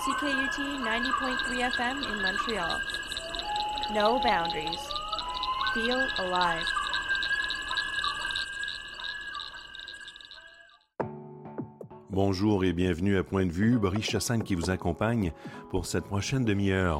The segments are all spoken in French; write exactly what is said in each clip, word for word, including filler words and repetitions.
C K U T ninety point three F M in Montreal. No boundaries. Feel alive. Bonjour et bienvenue à Point de vue, Boris Chassagne qui vous accompagne pour cette prochaine demi-heure.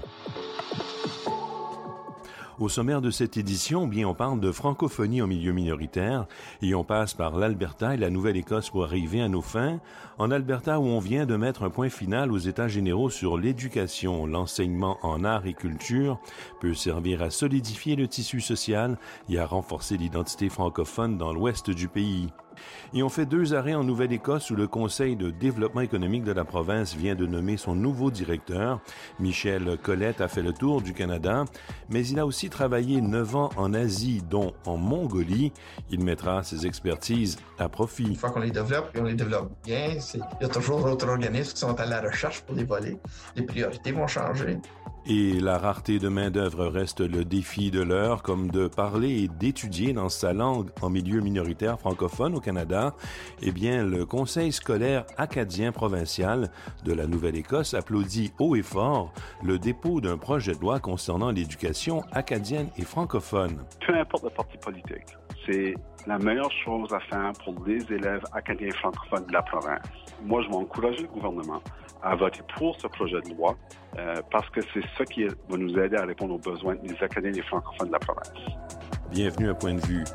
Au sommaire de cette édition, bien, on parle de francophonie au milieu minoritaire et on passe par l'Alberta et la Nouvelle-Écosse pour arriver à nos fins. En Alberta, où on vient de mettre un point final aux États généraux sur l'éducation, l'enseignement en art et culture peut servir à solidifier le tissu social et à renforcer l'identité francophone dans l'ouest du pays. Et on fait deux arrêts en Nouvelle-Écosse où le Conseil de développement économique de la province vient de nommer son nouveau directeur. Michel Collette a fait le tour du Canada, mais il a aussi travaillé neuf ans en Asie, dont en Mongolie. Il mettra ses expertises à profit. Une fois qu'on les développe et on les développe bien, c'est... il y a toujours d'autres organismes qui sont à la recherche pour les voler. Les priorités vont changer. Et la rareté de main-d'œuvre reste le défi de l'heure, comme de parler et d'étudier dans sa langue en milieu minoritaire francophone au Canada. Eh bien, le Conseil scolaire acadien provincial de la Nouvelle-Écosse applaudit haut et fort le dépôt d'un projet de loi concernant l'éducation acadienne et francophone. Peu importe le parti politique, c'est la meilleure chose à faire pour les élèves acadiens et francophones de la province. Moi, je vais encourager le gouvernement à voter pour ce projet de loi euh, parce que c'est ça qui va nous aider à répondre aux besoins des Acadiens et des francophones de la province. Bienvenue à Point de vue.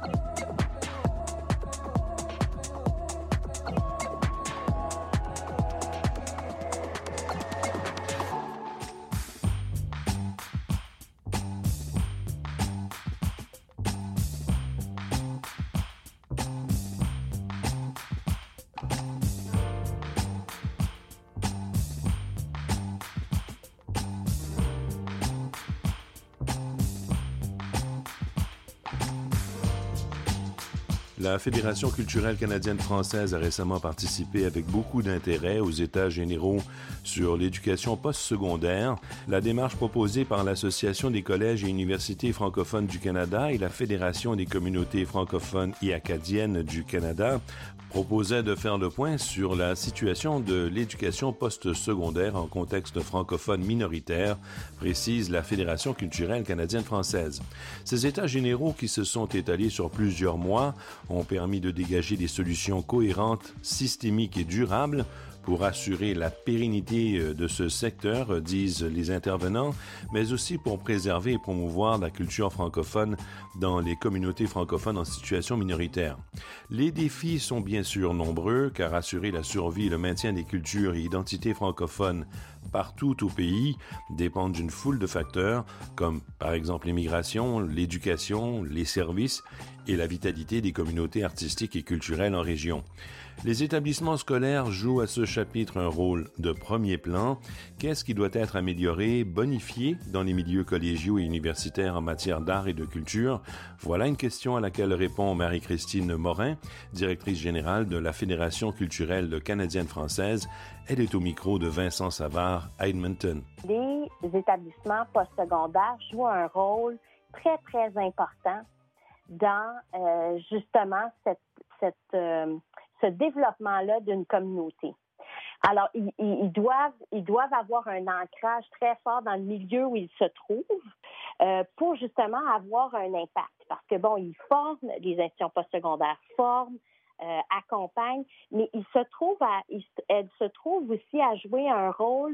La Fédération culturelle canadienne-française a récemment participé avec beaucoup d'intérêt aux États généraux sur l'éducation postsecondaire. La démarche proposée par l'Association des collèges et universités francophones du Canada et la Fédération des communautés francophones et acadiennes du Canada proposait de faire le point sur la situation de l'éducation postsecondaire en contexte francophone minoritaire, précise la Fédération culturelle canadienne-française. Ces États généraux qui se sont étalés sur plusieurs mois ont permis de dégager des solutions cohérentes, systémiques et durables pour assurer la pérennité de ce secteur, disent les intervenants, mais aussi pour préserver et promouvoir la culture francophone dans les communautés francophones en situation minoritaire. Les défis sont bien sûr nombreux, car assurer la survie et le maintien des cultures et identités francophones partout au pays dépendent d'une foule de facteurs, comme par exemple l'immigration, l'éducation, les services et la vitalité des communautés artistiques et culturelles en région. Les établissements scolaires jouent à ce chapitre un rôle de premier plan. Qu'est-ce qui doit être amélioré, bonifié dans les milieux collégiaux et universitaires en matière d'art et de culture? Voilà une question à laquelle répond Marie-Christine Morin, directrice générale de la Fédération culturelle canadienne-française. Elle est au micro de Vincent Savard à Edmonton. Les établissements postsecondaires jouent un rôle très, très important dans euh, justement cette, cette, euh, ce développement-là d'une communauté. Alors, ils, ils, doivent, ils doivent avoir un ancrage très fort dans le milieu où ils se trouvent euh, pour justement avoir un impact. Parce que, bon, ils forment, les institutions postsecondaires forment, euh, accompagnent, mais ils se trouvent à, ils, elles se trouvent aussi à jouer un rôle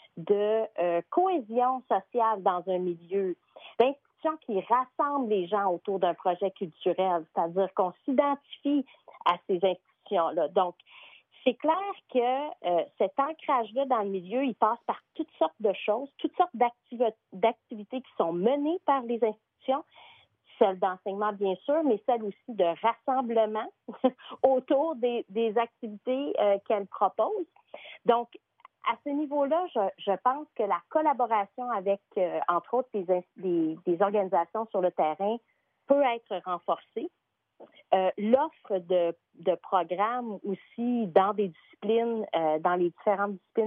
de euh, cohésion sociale dans un milieu, d'institutions qui rassemblent les gens autour d'un projet culturel, c'est-à-dire qu'on s'identifie à ces institutions-là. Donc, c'est clair que euh, cet ancrage-là dans le milieu, il passe par toutes sortes de choses, toutes sortes d'activi- d'activités qui sont menées par les institutions, celles d'enseignement bien sûr, mais celles aussi de rassemblement autour des, des activités euh, qu'elles proposent. Donc, à ce niveau-là, je, je pense que la collaboration avec, euh, entre autres, des, des, des organisations sur le terrain peut être renforcée. Euh, l'offre de, de programmes aussi dans des disciplines, euh, dans les différentes disciplines artistiques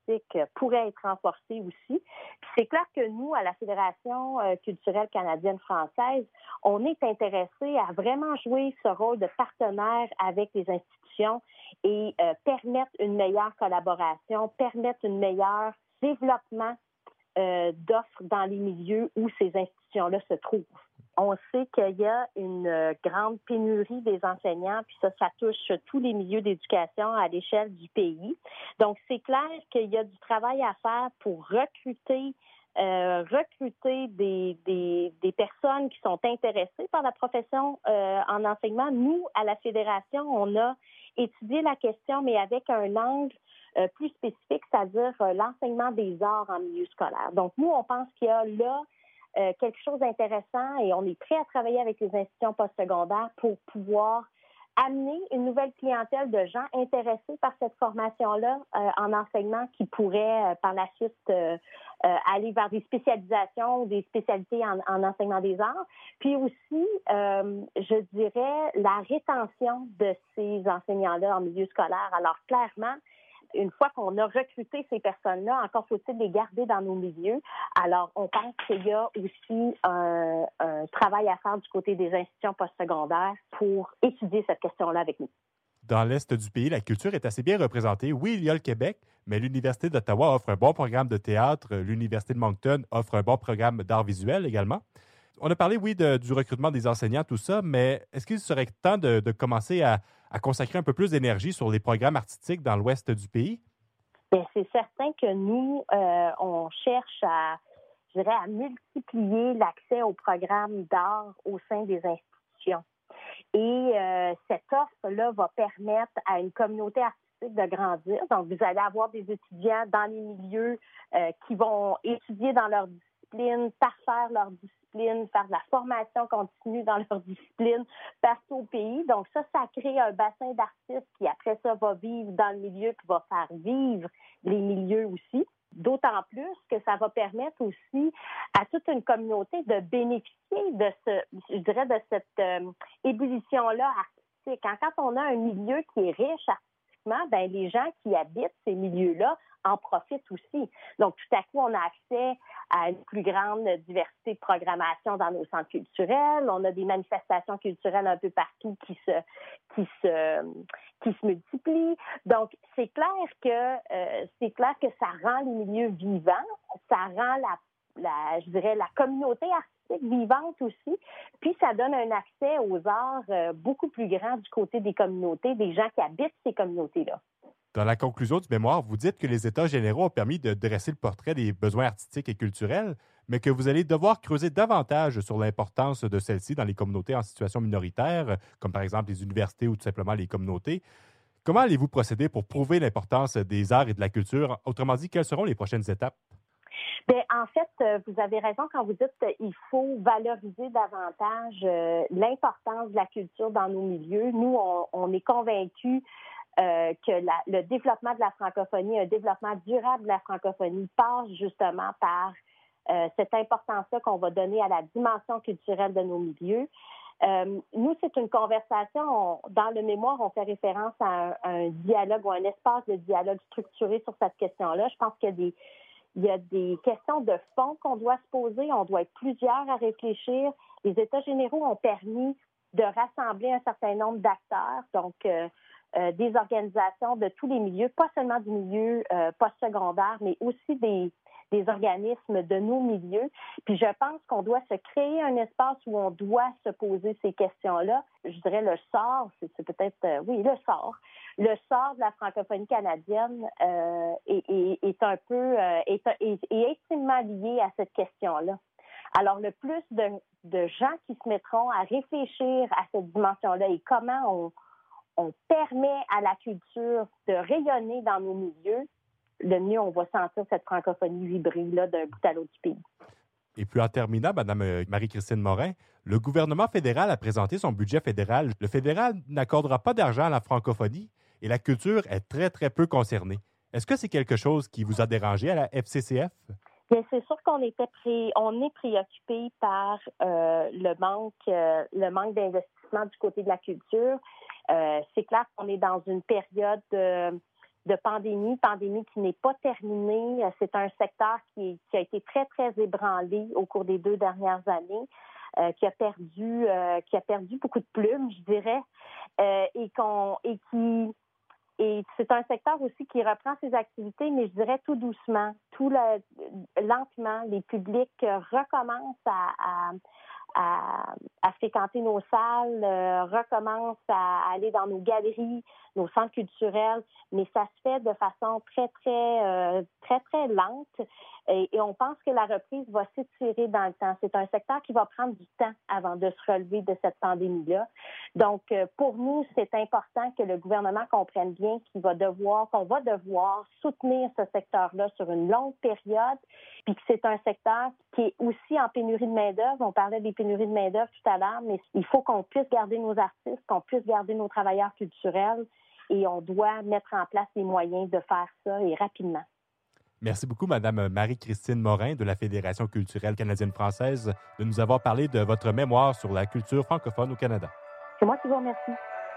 artistique pourrait être renforcée aussi. Puis c'est clair que nous, à la Fédération culturelle canadienne-française, on est intéressé à vraiment jouer ce rôle de partenaire avec les institutions et euh, permettre une meilleure collaboration, permettre un meilleur développement euh, d'offres dans les milieux où ces institutions-là se trouvent. On sait qu'il y a une grande pénurie des enseignants, puis ça, ça touche tous les milieux d'éducation à l'échelle du pays. Donc, c'est clair qu'il y a du travail à faire pour recruter Euh, recruter des, des, des personnes qui sont intéressées par la profession euh, en enseignement. Nous, à la Fédération, on a étudié la question, mais avec un angle euh, plus spécifique, c'est-à-dire euh, l'enseignement des arts en milieu scolaire. Donc, nous, on pense qu'il y a là euh, quelque chose d'intéressant et on est prêt à travailler avec les institutions postsecondaires pour pouvoir amener une nouvelle clientèle de gens intéressés par cette formation-là euh, en enseignement qui pourrait euh, par la suite euh, euh, aller vers des spécialisations ou des spécialités en, en enseignement des arts. Puis aussi, euh, je dirais, la rétention de ces enseignants-là en milieu scolaire. Alors, clairement, une fois qu'on a recruté ces personnes-là, encore faut-il les garder dans nos milieux. Alors, on pense qu'il y a aussi un, un travail à faire du côté des institutions postsecondaires pour étudier cette question-là avec nous. Dans l'Est du pays, la culture est assez bien représentée. Oui, il y a le Québec, mais l'Université d'Ottawa offre un bon programme de théâtre. L'Université de Moncton offre un bon programme d'art visuel également. On a parlé, oui, de, du recrutement des enseignants, tout ça, mais est-ce qu'il serait temps de, de commencer à, à consacrer un peu plus d'énergie sur les programmes artistiques dans l'ouest du pays? Bien, c'est certain que nous, euh, on cherche à, je dirais, à multiplier l'accès aux programmes d'art au sein des institutions. Et euh, cette offre-là va permettre à une communauté artistique de grandir. Donc, vous allez avoir des étudiants dans les milieux euh, qui vont étudier dans leur discipline, parfaire leur discipline, faire de la formation continue dans leur discipline partout au pays. Donc, ça, ça crée un bassin d'artistes qui, après ça, va vivre dans le milieu, qui va faire vivre les milieux aussi. D'autant plus que ça va permettre aussi à toute une communauté de bénéficier de ce, je dirais, de cette euh, ébullition-là artistique. Hein, quand on a un milieu qui est riche artistiquement, ben les gens qui habitent ces milieux-là en profitent aussi. Donc, tout à coup, on a accès à une plus grande diversité de programmation dans nos centres culturels. On a des manifestations culturelles un peu partout qui se, qui se, qui se multiplient. Donc, c'est clair que, euh, c'est clair que ça rend les milieux vivants. Ça rend la, la, je dirais, la communauté artistique vivante aussi. Puis, ça donne un accès aux arts euh, beaucoup plus grand du côté des communautés, des gens qui habitent ces communautés-là. Dans la conclusion du mémoire, vous dites que les États généraux ont permis de dresser le portrait des besoins artistiques et culturels, mais que vous allez devoir creuser davantage sur l'importance de celles-ci dans les communautés en situation minoritaire, comme par exemple les universités ou tout simplement les communautés. Comment allez-vous procéder pour prouver l'importance des arts et de la culture? Autrement dit, quelles seront les prochaines étapes? Bien, en fait, vous avez raison quand vous dites qu'il faut valoriser davantage euh, l'importance de la culture dans nos milieux. Nous, on, on est convaincus Euh, que la, le développement de la francophonie, un développement durable de la francophonie passe justement par euh, cette importance-là qu'on va donner à la dimension culturelle de nos milieux. Euh, nous, c'est une conversation, on, dans le mémoire, on fait référence à un, à un dialogue ou un espace de dialogue structuré sur cette question-là. Je pense qu'il y a des, il y a des questions de fond qu'on doit se poser, on doit être plusieurs à réfléchir. Les États généraux ont permis de rassembler un certain nombre d'acteurs, donc euh, Euh, des organisations de tous les milieux, pas seulement du milieu euh, postsecondaire, mais aussi des, des organismes de nos milieux. Puis je pense qu'on doit se créer un espace où on doit se poser ces questions-là. Je dirais le sort, c'est, c'est peut-être, euh, oui, le sort. Le sort de la francophonie canadienne euh, est, est, est un peu, euh, est, est, est intimement lié à cette question-là. Alors, le plus de, de gens qui se mettront à réfléchir à cette dimension-là et comment on on permet à la culture de rayonner dans nos milieux, le mieux on va sentir cette francophonie vibrer là, d'un bout à l'autre du pays. Et puis en terminant, Mme Marie-Christine Morin, le gouvernement fédéral a présenté son budget fédéral. Le fédéral n'accordera pas d'argent à la francophonie et la culture est très, très peu concernée. Est-ce que c'est quelque chose qui vous a dérangé à la F C C F? Bien, c'est sûr qu'on était pré... on est préoccupé par euh, le manque, euh, le manque d'investissement du côté de la culture. Euh, c'est clair qu'on est dans une période, euh, de pandémie, pandémie qui n'est pas terminée. C'est un secteur qui, qui a été très, très ébranlé au cours des deux dernières années, euh, qui a perdu euh, qui a perdu beaucoup de plumes, je dirais, euh, et, qu'on, et qui... Et c'est un secteur aussi qui reprend ses activités, mais je dirais tout doucement, tout le, lentement. Les publics recommencent à, à, à, à fréquenter nos salles, euh, recommencent à aller dans nos galeries, nos centres culturels, mais ça se fait de façon très, très, euh, très, très lente. Et, et on pense que la reprise va s'étirer dans le temps. C'est un secteur qui va prendre du temps avant de se relever de cette pandémie-là. Donc, euh, pour nous, c'est important que le gouvernement comprenne bien qu'il va devoir, qu'on va devoir soutenir ce secteur-là sur une longue période, puis que c'est un secteur qui est aussi en pénurie de main-d'œuvre. On parlait des pénuries de main-d'œuvre tout à l'heure, mais il faut qu'on puisse garder nos artistes, qu'on puisse garder nos travailleurs culturels, et on doit mettre en place les moyens de faire ça, et rapidement. Merci beaucoup, Madame Marie-Christine Morin de la Fédération culturelle canadienne-française, de nous avoir parlé de votre mémoire sur la culture francophone au Canada. C'est moi qui vous remercie.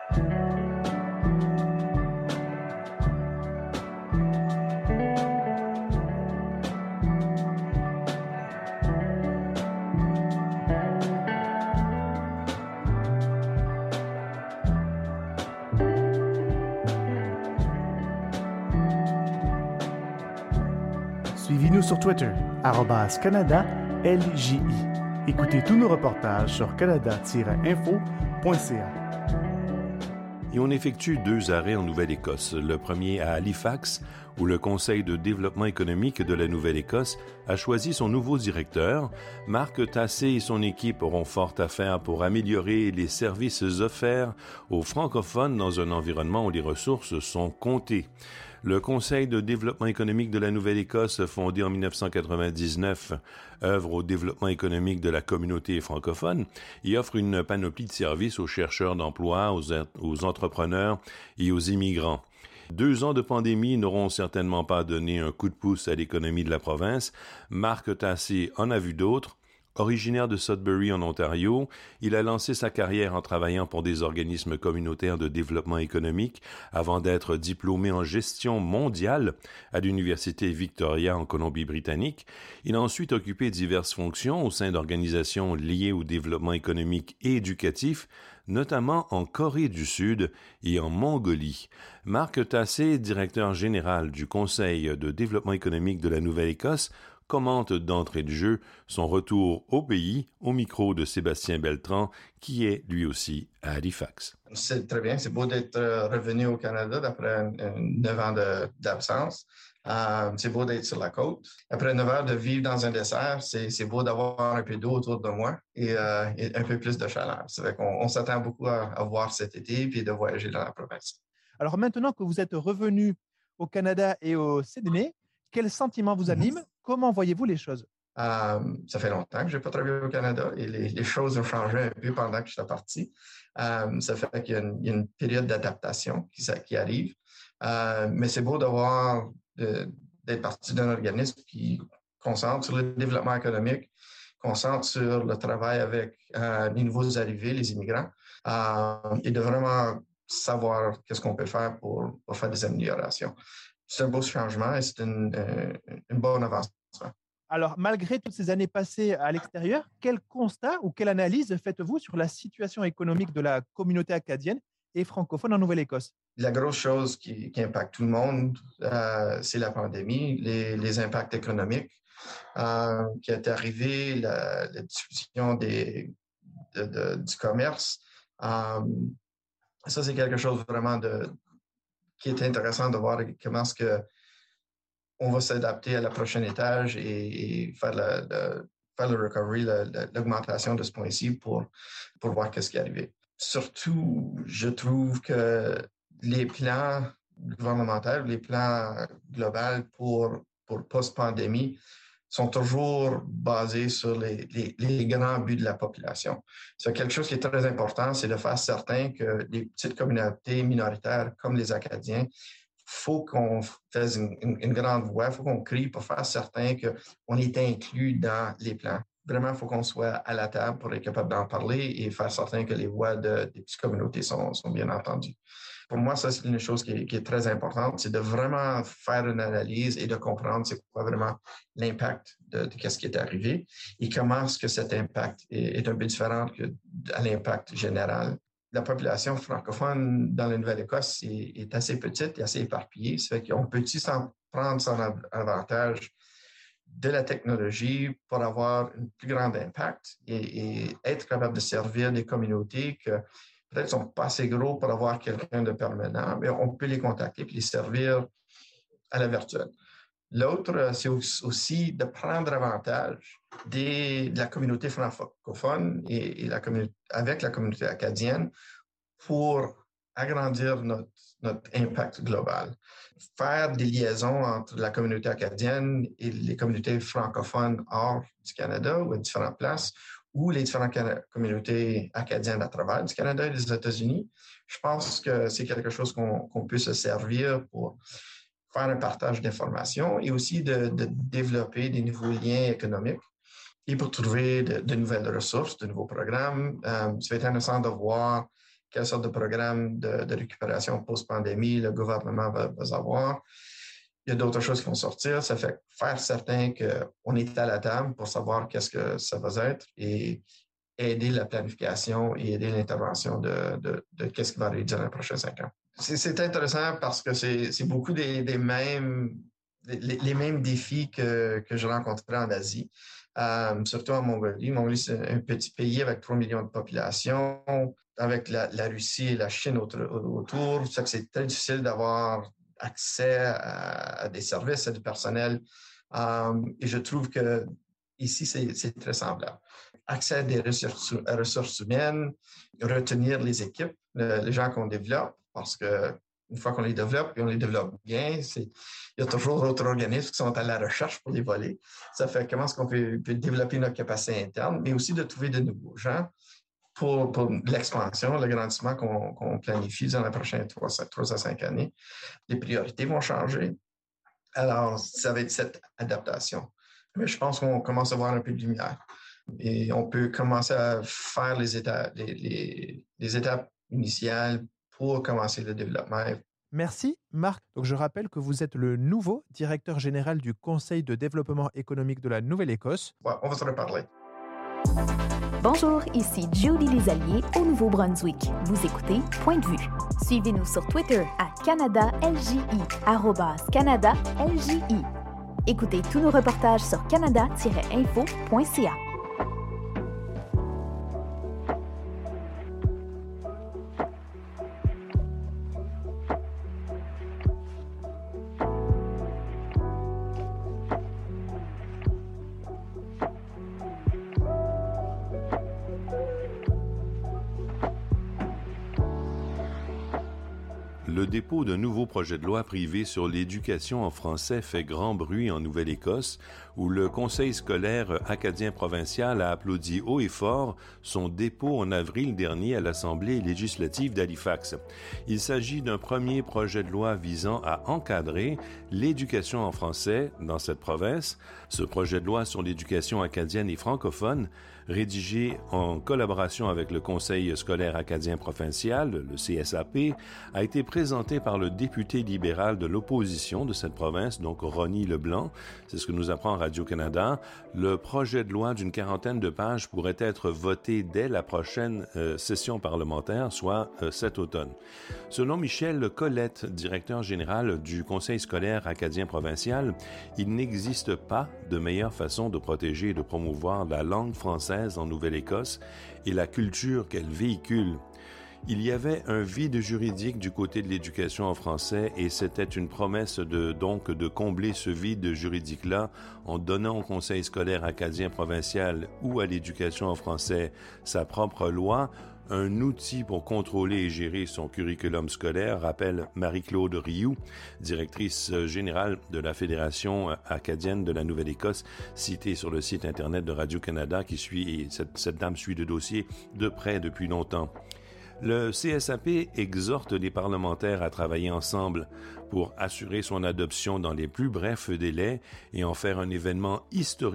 Suivez-nous sur Twitter, arobase Canada L J I. Écoutez tous nos reportages sur canada tiret info point c a. Et on effectue deux arrêts en Nouvelle-Écosse. Le premier à Halifax, où le Conseil de développement économique de la Nouvelle-Écosse a choisi son nouveau directeur. Marc Tassé et son équipe auront fort à faire pour améliorer les services offerts aux francophones dans un environnement où les ressources sont comptées. Le Conseil de développement économique de la Nouvelle-Écosse, fondé en dix-neuf cent quatre-vingt-dix-neuf, œuvre au développement économique de la communauté francophone et offre une panoplie de services aux chercheurs d'emploi, aux, aux entrepreneurs et aux immigrants. Deux ans de pandémie n'auront certainement pas donné un coup de pouce à l'économie de la province. Marc Tassé en a vu d'autres. Originaire de Sudbury en Ontario, il a lancé sa carrière en travaillant pour des organismes communautaires de développement économique avant d'être diplômé en gestion mondiale à l'Université Victoria en Colombie-Britannique. Il a ensuite occupé diverses fonctions au sein d'organisations liées au développement économique et éducatif, notamment en Corée du Sud et en Mongolie. Marc Tassé, directeur général du Conseil de développement économique de la Nouvelle-Écosse, commente d'entrée de jeu son retour au pays au micro de Sébastien Beltran, qui est lui aussi à Halifax. C'est très bien, c'est beau d'être revenu au Canada après neuf ans de, d'absence. Euh, c'est beau d'être sur la côte. Après neuf heures de vivre dans un désert, c'est, c'est beau d'avoir un peu d'eau autour de moi et, euh, et un peu plus de chaleur. C'est vrai qu'on on s'attend beaucoup à, à voir cet été et de voyager dans la province. Alors maintenant que vous êtes revenu au Canada et au Sydney, quel sentiment vous anime? Mm-hmm. Comment voyez-vous les choses? Euh, ça fait longtemps que je n'ai pas travaillé au Canada et les, les choses ont changé un peu pendant que je suis parti. Euh, ça fait qu'il y a une, il y a une période d'adaptation qui, qui arrive. Euh, mais c'est beau d'avoir, de, d'être parti d'un organisme qui concentre sur le développement économique, concentre sur le travail avec euh, les nouveaux arrivés, les immigrants, euh, et de vraiment savoir qu'est-ce qu'on peut faire pour, pour faire des améliorations. C'est un beau changement et c'est une, une bonne avancement. Alors, malgré toutes ces années passées à l'extérieur, quel constat ou quelle analyse faites-vous sur la situation économique de la communauté acadienne et francophone en Nouvelle-Écosse? La grosse chose qui, qui impacte tout le monde, euh, c'est la pandémie, les, les impacts économiques euh, qui est arrivé, la, la discussion des, de, de, du commerce. Euh, ça, c'est quelque chose vraiment de, qui est intéressant de voir comment est-ce que on va s'adapter à la prochaine étage et, et faire, la, la, faire le recovery, la, la, l'augmentation de ce point-ci pour, pour voir qu'est-ce qui est arrivé. Surtout, je trouve que les plans gouvernementaux, les plans globaux pour, pour post-pandémie sont toujours basés sur les, les, les grands buts de la population. C'est quelque chose qui est très important, c'est de faire certain que les petites communautés minoritaires comme les Acadiens, il faut qu'on fasse une, une, une grande voix, il faut qu'on crie pour faire certain qu'on est inclus dans les plans. Vraiment, il faut qu'on soit à la table pour être capable d'en parler et faire certain que les voix de, des petites communautés sont, sont bien entendues. Pour moi, ça, c'est une chose qui est, qui est très importante, c'est de vraiment faire une analyse et de comprendre c'est quoi vraiment l'impact de, de ce qui est arrivé et comment est-ce que cet impact est, est un peu différent que à l'impact général. La population francophone dans la Nouvelle-Écosse est, est assez petite et assez éparpillée. Ça fait qu'on peut-tu s'en prendre son avantage de la technologie pour avoir un plus grand impact et, et être capable de servir des communautés que peut-être ne sont pas assez gros pour avoir quelqu'un de permanent, mais on peut les contacter et les servir à la virtuelle. L'autre, c'est aussi de prendre avantage des, de la communauté francophone et, et la avec la communauté acadienne pour agrandir notre, notre impact global. Faire des liaisons entre la communauté acadienne et les communautés francophones hors du Canada ou à différentes places, ou les différentes communautés acadiennes à travers du Canada et des États-Unis. Je pense que c'est quelque chose qu'on, qu'on peut se servir pour faire un partage d'informations et aussi de, de développer des nouveaux liens économiques et pour trouver de, de nouvelles ressources, de nouveaux programmes. Euh, ça va être intéressant de voir quelle sorte de programme de, de récupération post-pandémie le gouvernement va, va avoir. Il y a d'autres choses qui vont sortir. Ça fait faire certain qu'on est à la table pour savoir qu'est-ce que ça va être et aider la planification et aider l'intervention de, de, de qu'est-ce qui va arriver dans les prochains cinq ans. C'est, c'est intéressant parce que c'est, c'est beaucoup des, des mêmes, les, les mêmes défis que, que je rencontrais en Asie, euh, surtout en Mongolie. Mongolie, c'est un petit pays avec trois millions de population, avec la, la Russie et la Chine autour. autour. Ça fait que c'est très difficile d'avoir accès à, à des services, à du personnel. Euh, et je trouve que ici, c'est, c'est très semblable. Accès à des ressources, à ressources humaines, retenir les équipes, le, les gens qu'on développe, parce qu'une fois qu'on les développe et on les développe bien, c'est, il y a toujours d'autres organismes qui sont à la recherche pour les voler. Ça fait comment est-ce qu'on peut, peut développer notre capacité interne, mais aussi de trouver de nouveaux gens pour, pour l'expansion, l'agrandissement qu'on, qu'on planifie dans les prochaines trois à cinq années. Les priorités vont changer. Alors, ça va être cette adaptation. Mais je pense qu'on commence à voir un peu de lumière. Et on peut commencer à faire les étapes, les, les, les étapes initiales pour commencer le développement. Merci, Marc. Donc, je rappelle que vous êtes le nouveau directeur général du Conseil de développement économique de la Nouvelle-Écosse. Ouais, on va se reparler. Bonjour, ici Julie Lesallier au Nouveau-Brunswick. Vous écoutez Point de vue. Suivez-nous sur Twitter à Canada L J I, arrobas Canada L J I. Écoutez tous nos reportages sur canada tiret info point c a. Le dépôt d'un nouveau projet de loi privé sur l'éducation en français fait grand bruit en Nouvelle-Écosse, où le Conseil scolaire acadien provincial a applaudi haut et fort son dépôt en avril dernier à l'Assemblée législative d'Halifax. Il s'agit d'un premier projet de loi visant à encadrer l'éducation en français dans cette province. Ce projet de loi sur l'éducation acadienne et francophone, rédigé en collaboration avec le Conseil scolaire acadien provincial, le C S A P, a été présenté par le député libéral de l'opposition de cette province, donc Ronnie Leblanc. C'est ce que nous apprend Radio-Canada. Le projet de loi d'une quarantaine de pages pourrait être voté dès la prochaine euh, session parlementaire, soit euh, cet automne. Selon Michel Collette, directeur général du Conseil scolaire acadien provincial, il n'existe pas de meilleure façon de protéger et de promouvoir la langue française en Nouvelle-Écosse et la culture qu'elle véhicule. Il y avait un vide juridique du côté de l'éducation en français et c'était une promesse de, donc de combler ce vide juridique-là en donnant au Conseil scolaire acadien provincial ou à l'éducation en français sa propre loi, un outil pour contrôler et gérer son curriculum scolaire, rappelle Marie-Claude Rioux, directrice générale de la Fédération acadienne de la Nouvelle-Écosse, citée sur le site Internet de Radio-Canada, qui suit, cette, cette dame suit le dossier de près depuis longtemps. Le C S A P exhorte les parlementaires à travailler ensemble pour assurer son adoption dans les plus brefs délais et en faire un événement historique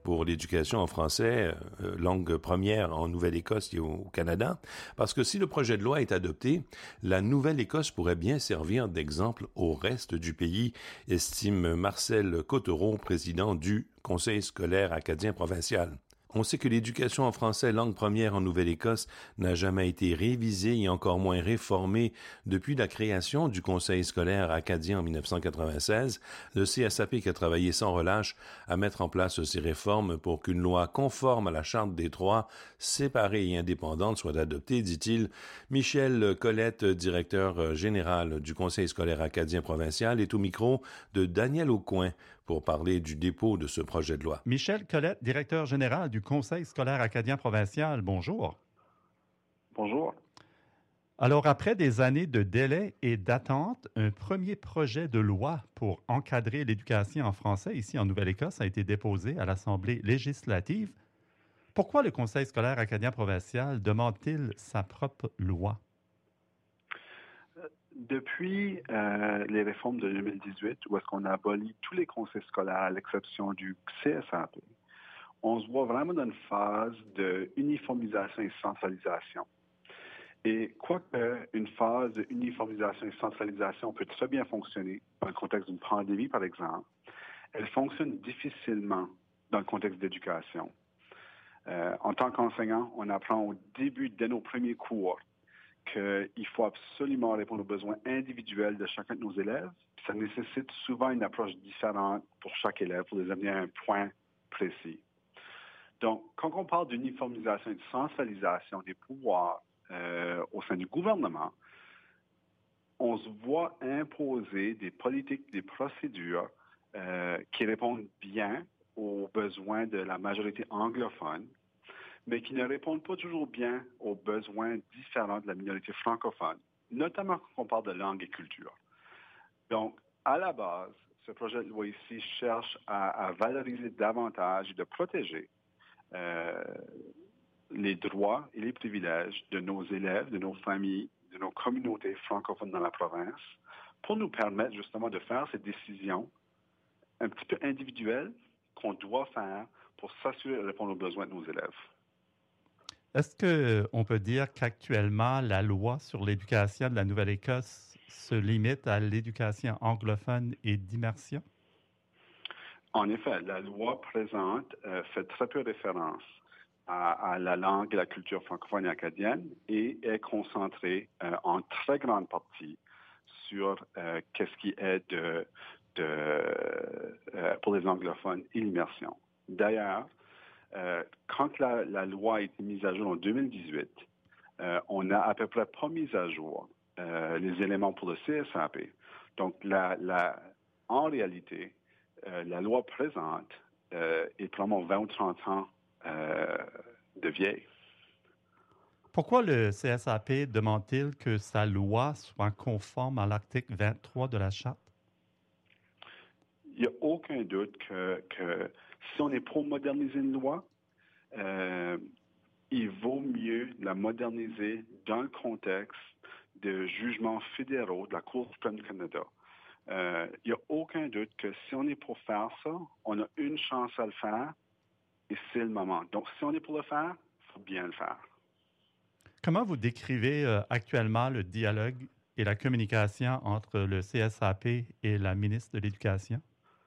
pour l'éducation en français, euh, langue première en Nouvelle-Écosse et au Canada, parce que si le projet de loi est adopté, la Nouvelle-Écosse pourrait bien servir d'exemple au reste du pays, estime Marcel Cottereau, président du Conseil scolaire acadien provincial. On sait que l'éducation en français langue première en Nouvelle-Écosse n'a jamais été révisée et encore moins réformée depuis la création du Conseil scolaire acadien en dix-neuf cent quatre-vingt-seize. Le C S A P qui a travaillé sans relâche à mettre en place ces réformes pour qu'une loi conforme à la Charte des Trois, séparée et indépendante, soit adoptée, dit-il. Michel Collette, directeur général du Conseil scolaire acadien provincial, est au micro de Daniel Aucoin pour parler du dépôt de ce projet de loi. Michel Collette, directeur général du Conseil scolaire acadien provincial, bonjour. Bonjour. Alors, après des années de délai et d'attente, un premier projet de loi pour encadrer l'éducation en français ici en Nouvelle-Écosse a été déposé à l'Assemblée législative. Pourquoi le Conseil scolaire acadien provincial demande-t-il sa propre loi? Depuis euh, les réformes de deux mille dix-huit, où est-ce qu'on a aboli tous les conseils scolaires à l'exception du C S A P, on se voit vraiment dans une phase d'uniformisation et centralisation. Et quoique une phase d'uniformisation et centralisation peut très bien fonctionner dans le contexte d'une pandémie, par exemple, elle fonctionne difficilement dans le contexte d'éducation. Euh, en tant qu'enseignant, on apprend au début de nos premiers cours qu'il faut absolument répondre aux besoins individuels de chacun de nos élèves. Ça nécessite souvent une approche différente pour chaque élève pour les amener à un point précis. Donc, quand on parle d'uniformisation et de centralisation des pouvoirs euh, au sein du gouvernement, on se voit imposer des politiques, des procédures euh, qui répondent bien aux besoins de la majorité anglophone, mais qui ne répondent pas toujours bien aux besoins différents de la minorité francophone, notamment quand on parle de langue et culture. Donc, à la base, ce projet de loi ici cherche à, à valoriser davantage et de protéger euh, les droits et les privilèges de nos élèves, de nos familles, de nos communautés francophones dans la province, pour nous permettre justement de faire ces décisions un petit peu individuelles qu'on doit faire pour s'assurer de répondre aux besoins de nos élèves. Est-ce qu'on peut dire qu'actuellement, la loi sur l'éducation de la Nouvelle-Écosse se limite à l'éducation anglophone et d'immersion? En effet, la loi présente euh, fait très peu référence à, à la langue et la culture francophone et acadienne et est concentrée euh, en très grande partie sur euh, qu'est-ce qui est de, de, euh, pour les anglophones et l'immersion. D'ailleurs, Euh, quand la, la loi a été mise à jour en deux mille dix-huit, euh, on n'a à peu près pas mis à jour euh, les éléments pour le C S A P. Donc, la, la, en réalité, euh, la loi présente euh, est probablement vingt ou trente ans euh, de vieille. Pourquoi le C S A P demande-t-il que sa loi soit conforme à l'article vingt-trois de la Charte? Il n'y a aucun doute que, que si on est pour moderniser une loi, euh, il vaut mieux la moderniser dans le contexte de jugements fédéraux de la Cour suprême du Canada. Euh, il n'y a aucun doute que si on est pour faire ça, on a une chance à le faire et c'est le moment. Donc, si on est pour le faire, il faut bien le faire. Comment vous décrivez euh, actuellement le dialogue et la communication entre le C S A P et la ministre de l'Éducation?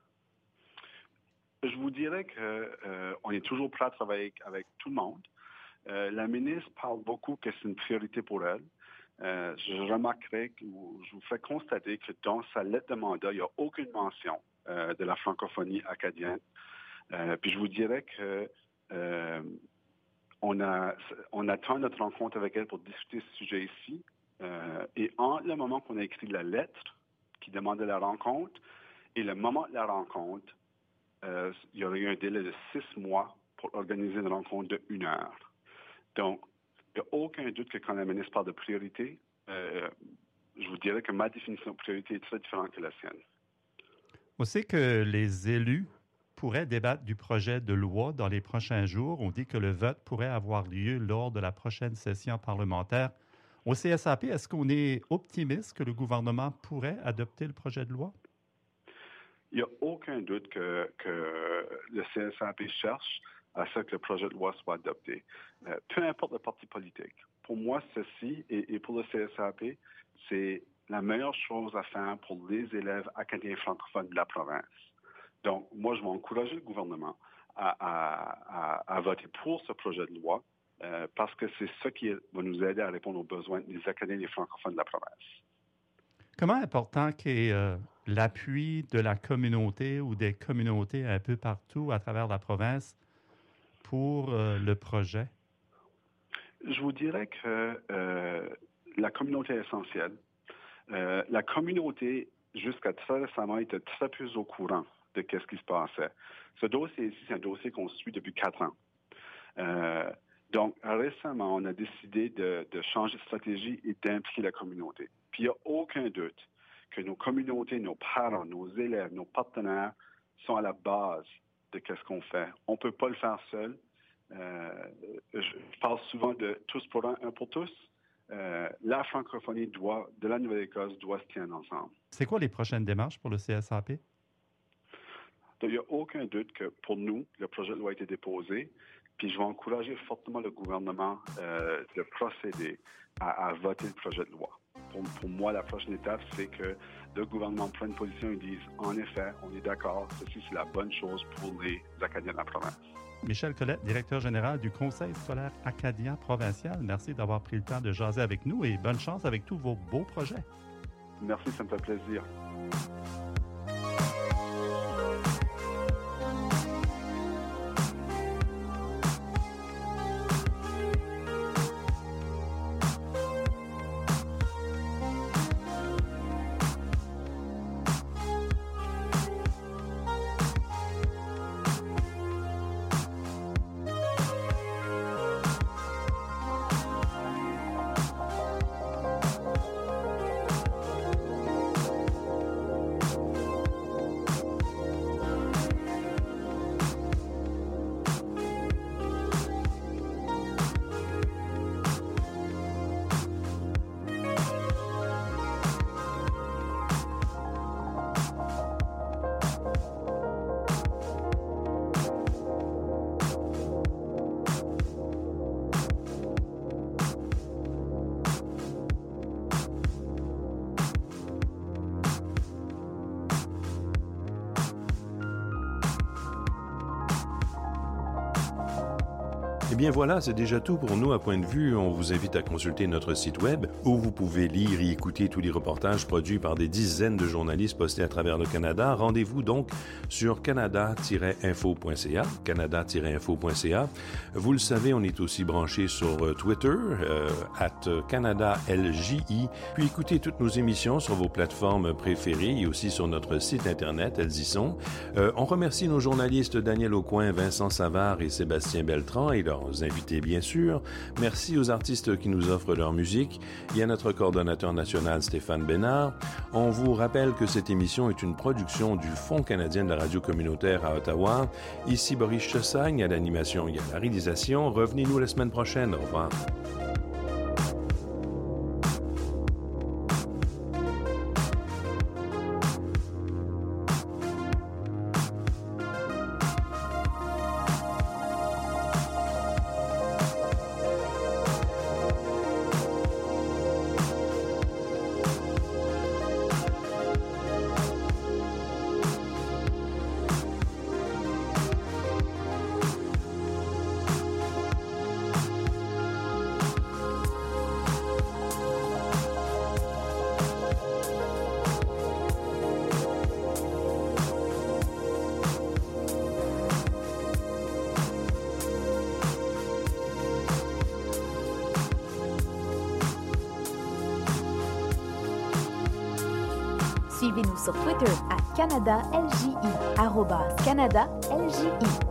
Je vous dirais qu'on euh, est toujours prêt à travailler avec tout le monde. Euh, la ministre parle beaucoup que c'est une priorité pour elle. Euh, je remarquerai, je vous fais constater que dans sa lettre de mandat, il n'y a aucune mention euh, de la francophonie acadienne. Euh, puis je vous dirais que euh, on, a, on attend notre rencontre avec elle pour discuter ce sujet ici. Euh, et entre le moment qu'on a écrit la lettre qui demandait la rencontre et le moment de la rencontre, Euh, il y aurait eu un délai de six mois pour organiser une rencontre de une heure. Donc, il n'y a aucun doute que quand la ministre parle de priorité, euh, je vous dirais que ma définition de priorité est très différente que la sienne. On sait que les élus pourraient débattre du projet de loi dans les prochains jours. On dit que le vote pourrait avoir lieu lors de la prochaine session parlementaire. Au C S A P, est-ce qu'on est optimiste que le gouvernement pourrait adopter le projet de loi? Il n'y a aucun doute que, que le C S A P cherche à ce que le projet de loi soit adopté. Euh, peu importe le parti politique. Pour moi, ceci, et, et pour le C S A P, c'est la meilleure chose à faire pour les élèves acadiens francophones de la province. Donc, moi, je vais encourager le gouvernement à, à, à, à voter pour ce projet de loi euh, parce que c'est ça qui va nous aider à répondre aux besoins des acadiens et des francophones de la province. Comment important qu'est euh, l'appui de la communauté ou des communautés un peu partout à travers la province pour euh, le projet? Je vous dirais que euh, la communauté est essentielle. Euh, la communauté, jusqu'à très récemment, était très peu au courant de ce qui se passait. Ce dossier ici, c'est un dossier qu'on suit depuis quatre ans. Euh, donc, récemment, on a décidé de, de changer de stratégie et d'impliquer la communauté. Puis, il n'y a aucun doute que nos communautés, nos parents, nos élèves, nos partenaires sont à la base de ce qu'on fait. On ne peut pas le faire seul. Euh, je parle souvent de tous pour un, un pour tous. Euh, la francophonie doit, de la Nouvelle-Écosse doit se tenir ensemble. C'est quoi les prochaines démarches pour le C S A P? Donc, il n'y a aucun doute que pour nous, le projet de loi a été déposé. Puis je vais encourager fortement le gouvernement euh, de procéder à, à voter le projet de loi. Pour, pour moi, la prochaine étape, c'est que le gouvernement prenne position et dise, en effet, on est d'accord, ceci c'est la bonne chose pour les Acadiens de la province. Michel Collette, directeur général du Conseil scolaire acadien provincial, merci d'avoir pris le temps de jaser avec nous et bonne chance avec tous vos beaux projets. Merci, ça me fait plaisir. Eh bien voilà, c'est déjà tout pour nous à Point de vue. On vous invite à consulter notre site web où vous pouvez lire et écouter tous les reportages produits par des dizaines de journalistes postés à travers le Canada. Rendez-vous donc sur canada tiret info point c a, canada tiret info point c a. Vous le savez, on est aussi branché sur Twitter, euh, arobase canada L J I. Puis écoutez toutes nos émissions sur vos plateformes préférées et aussi sur notre site Internet, elles y sont. Euh, on remercie nos journalistes Daniel Aucoin, Vincent Savard et Sébastien Beltran et leurs invités, bien sûr. Merci aux artistes qui nous offrent leur musique et à notre coordonnateur national Stéphane Bénard. On vous rappelle que cette émission est une production du Fonds canadien de la radio communautaire à Ottawa. Ici Boris Chassagne à l'animation et à la réalisation. Revenez-nous la semaine prochaine. Au revoir. Suivez-nous sur Twitter à Canada L J I, arobase Canada L J I.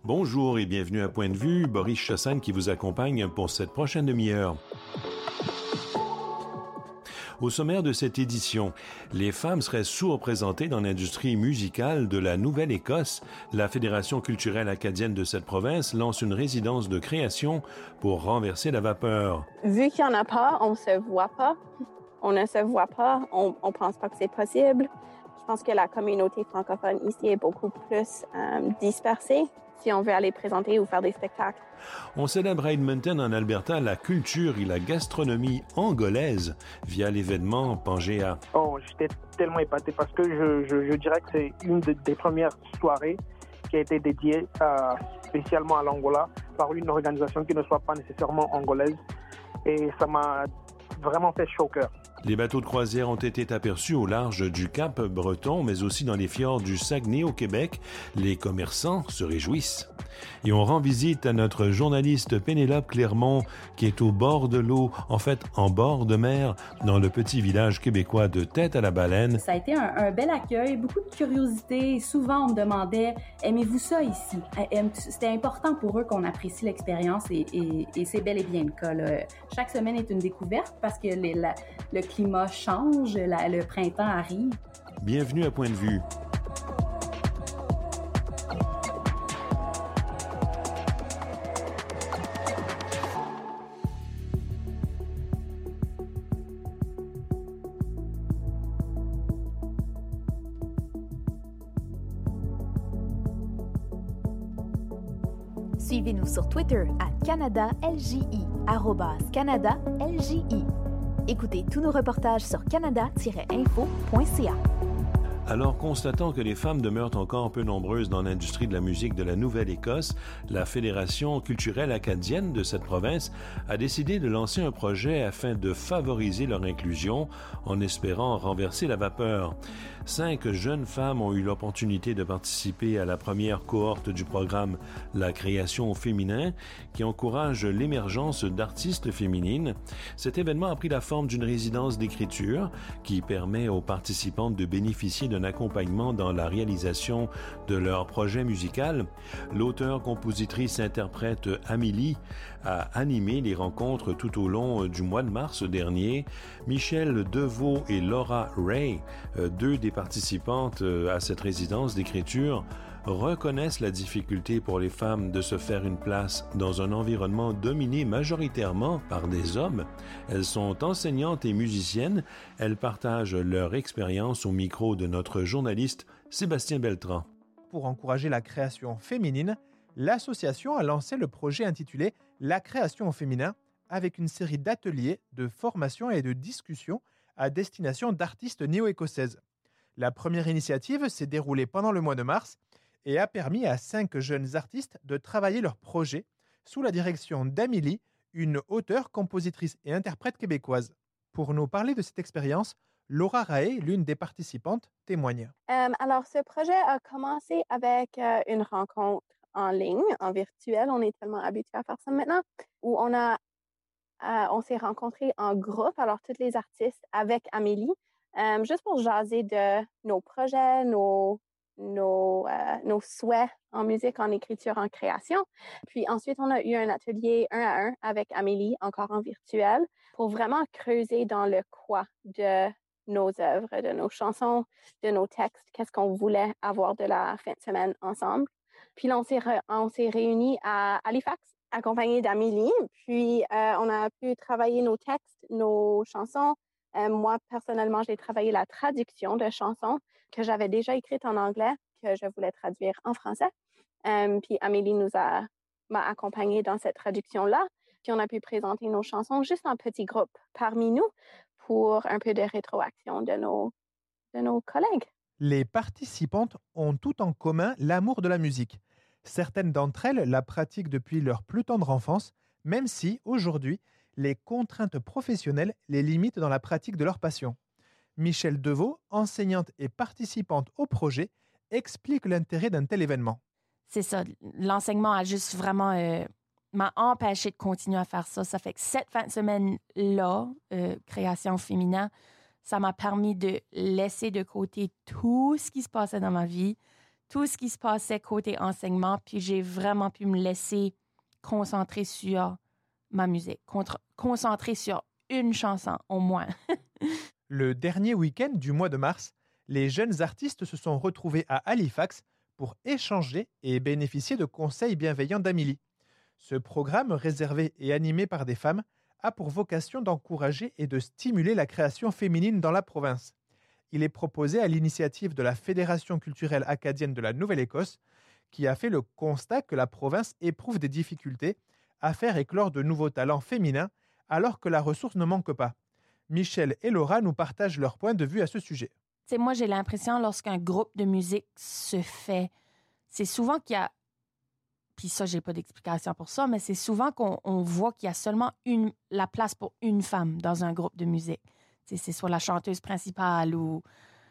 Bonjour et bienvenue à Point de vue. Boris Chassane qui vous accompagne pour cette prochaine demi-heure. Au sommaire de cette édition, les femmes seraient sous-représentées dans l'industrie musicale de la Nouvelle-Écosse. La Fédération culturelle acadienne de cette province lance une résidence de création pour renverser la vapeur. Vu qu'il n'y en a pas, on ne se voit pas. On ne se voit pas. On ne pense pas que c'est possible. Je pense que la communauté francophone ici est beaucoup plus euh, dispersée si on veut aller présenter ou faire des spectacles. On célèbre à Edmonton, en Alberta, la culture et la gastronomie angolaise via l'événement Pangea. Oh, j'étais tellement épaté parce que je, je, je dirais que c'est une de, des premières soirées qui a été dédiée à, spécialement à l'Angola par une organisation qui ne soit pas nécessairement angolaise. Et ça m'a vraiment fait chaud au cœur. Les bateaux de croisière ont été aperçus au large du Cap Breton, mais aussi dans les fjords du Saguenay au Québec. Les commerçants se réjouissent. Et on rend visite à notre journaliste Pénélope Clermont, qui est au bord de l'eau, en fait en bord de mer, dans le petit village québécois de Tête-à-la-Baleine. Ça a été un, un bel accueil, beaucoup de curiosité. Souvent, on me demandait « Aimez-vous ça ici? » C'était important pour eux qu'on apprécie l'expérience et, et, et c'est bel et bien le cas, là. Chaque semaine est une découverte parce que les, la, le climat change, la, le printemps arrive. Bienvenue à Point de vue. Suivez-nous sur Twitter à Canada L J I, arrobas Canada L J I. Écoutez tous nos reportages sur canada tiret info point c a. Alors, constatant que les femmes demeurent encore peu nombreuses dans l'industrie de la musique de la Nouvelle-Écosse, la Fédération culturelle acadienne de cette province a décidé de lancer un projet afin de favoriser leur inclusion en espérant renverser la vapeur. Cinq jeunes femmes ont eu l'opportunité de participer à la première cohorte du programme La création au féminin, qui encourage l'émergence d'artistes féminines. Cet événement a pris la forme d'une résidence d'écriture qui permet aux participantes de bénéficier d'un accompagnement dans la réalisation de leur projet musical. L'auteure-compositrice-interprète Amélie a animé les rencontres tout au long du mois de mars dernier. Michel Deveau et Laura Ray, deux des participantes à cette résidence d'écriture, reconnaissent la difficulté pour les femmes de se faire une place dans un environnement dominé majoritairement par des hommes. Elles sont enseignantes et musiciennes. Elles partagent leur expérience au micro de notre journaliste Sébastien Beltran. Pour encourager la création féminine, l'association a lancé le projet intitulé « La création au féminin » avec une série d'ateliers, de formations et de discussions à destination d'artistes néo-écossaises. La première initiative s'est déroulée pendant le mois de mars et a permis à cinq jeunes artistes de travailler leur projet sous la direction d'Amélie, une auteure, compositrice et interprète québécoise. Pour nous parler de cette expérience, Laura Rae, l'une des participantes, témoigne. Euh, alors, ce projet a commencé avec euh, une rencontre en ligne, en virtuel. On est tellement habitués à faire ça maintenant, où on a, euh, on s'est rencontrés en groupe, alors tous les artistes avec Amélie, euh, juste pour jaser de nos projets, nos Nos, euh, nos souhaits en musique, en écriture, en création. Puis ensuite, on a eu un atelier un à un avec Amélie, encore en virtuel, pour vraiment creuser dans le quoi de nos œuvres, de nos chansons, de nos textes, qu'est-ce qu'on voulait avoir de la fin de semaine ensemble. Puis là, on s'est, re- on s'est réunis à Halifax, accompagnés d'Amélie. Puis euh, on a pu travailler nos textes, nos chansons. Euh, moi, personnellement, j'ai travaillé la traduction de chansons que j'avais déjà écrites en anglais, que je voulais traduire en français. Euh, puis Amélie nous a, m'a accompagnée dans cette traduction-là. Puis on a pu présenter nos chansons juste en petits groupes parmi nous pour un peu de rétroaction de nos, de nos collègues. Les participantes ont tout en commun l'amour de la musique. Certaines d'entre elles la pratiquent depuis leur plus tendre enfance, même si, aujourd'hui, les contraintes professionnelles les limitent dans la pratique de leur passion. Michel Deveau, enseignante et participante au projet, explique l'intérêt d'un tel événement. C'est ça, l'enseignement a juste vraiment euh, m'a empêché de continuer à faire ça. Ça fait que cette fin de semaine-là, euh, création féminin, ça m'a permis de laisser de côté tout ce qui se passait dans ma vie, tout ce qui se passait côté enseignement, puis j'ai vraiment pu me laisser concentrer sur ma musique, contre, concentrer sur une chanson au moins. Le dernier week-end du mois de mars, les jeunes artistes se sont retrouvés à Halifax pour échanger et bénéficier de conseils bienveillants d'Amélie. Ce programme, réservé et animé par des femmes, a pour vocation d'encourager et de stimuler la création féminine dans la province. Il est proposé à l'initiative de la Fédération culturelle acadienne de la Nouvelle-Écosse, qui a fait le constat que la province éprouve des difficultés à faire éclore de nouveaux talents féminins alors que la ressource ne manque pas. Michel et Laura nous partagent leur point de vue à ce sujet. T'sais, moi, j'ai l'impression, lorsqu'un groupe de musique se fait, c'est souvent qu'il y a, puis ça, j'ai pas d'explication pour ça, mais c'est souvent qu'on on voit qu'il y a seulement une, la place pour une femme dans un groupe de musique. T'sais, c'est soit la chanteuse principale ou...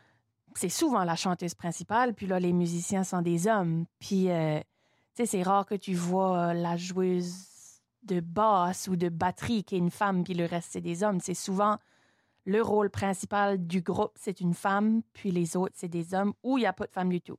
C'est souvent la chanteuse principale, puis là, les musiciens sont des hommes. Puis, euh, tu sais, c'est rare que tu vois la joueuse de basse ou de batterie qui est une femme, puis le reste, c'est des hommes. C'est souvent le rôle principal du groupe, c'est une femme, puis les autres, c'est des hommes, ou il n'y a pas de femme du tout.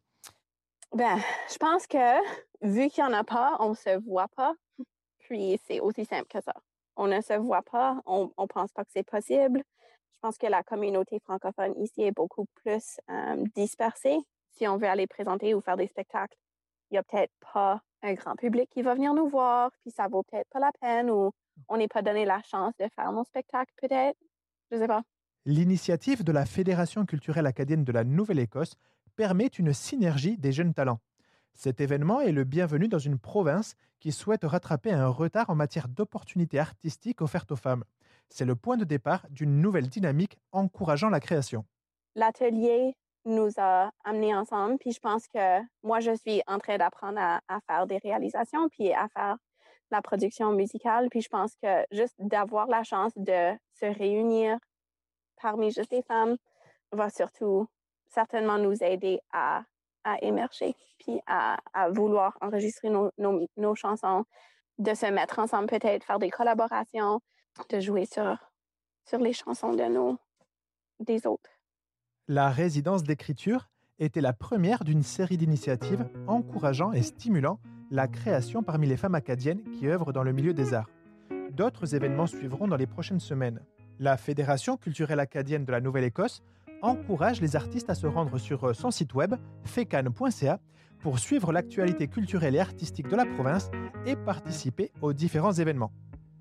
Ben, je pense que, vu qu'il n'y en a pas, on ne se voit pas, puis c'est aussi simple que ça. On ne se voit pas, on ne pense pas que c'est possible. Je pense que la communauté francophone ici est beaucoup plus euh, dispersée. Si on veut aller présenter ou faire des spectacles, il n'y a peut-être pas un grand public qui va venir nous voir, puis ça vaut peut-être pas la peine, ou on n'est pas donné la chance de faire nos spectacles, peut-être. Je ne sais pas. L'initiative de la Fédération culturelle acadienne de la Nouvelle-Écosse permet une synergie des jeunes talents. Cet événement est le bienvenu dans une province qui souhaite rattraper un retard en matière d'opportunités artistiques offertes aux femmes. C'est le point de départ d'une nouvelle dynamique encourageant la création. L'atelier nous a amenés ensemble, puis je pense que moi, je suis en train d'apprendre à, à faire des réalisations, puis à faire la production musicale, puis je pense que juste d'avoir la chance de se réunir parmi juste des femmes va surtout certainement nous aider à, à émerger, puis à, à vouloir enregistrer nos, nos, nos chansons, de se mettre ensemble peut-être, faire des collaborations, de jouer sur, sur les chansons de nos, des autres. La résidence d'écriture était la première d'une série d'initiatives encourageant et stimulant la création parmi les femmes acadiennes qui œuvrent dans le milieu des arts. D'autres événements suivront dans les prochaines semaines. La Fédération culturelle acadienne de la Nouvelle-Écosse encourage les artistes à se rendre sur son site web fecan point c a pour suivre l'actualité culturelle et artistique de la province et participer aux différents événements.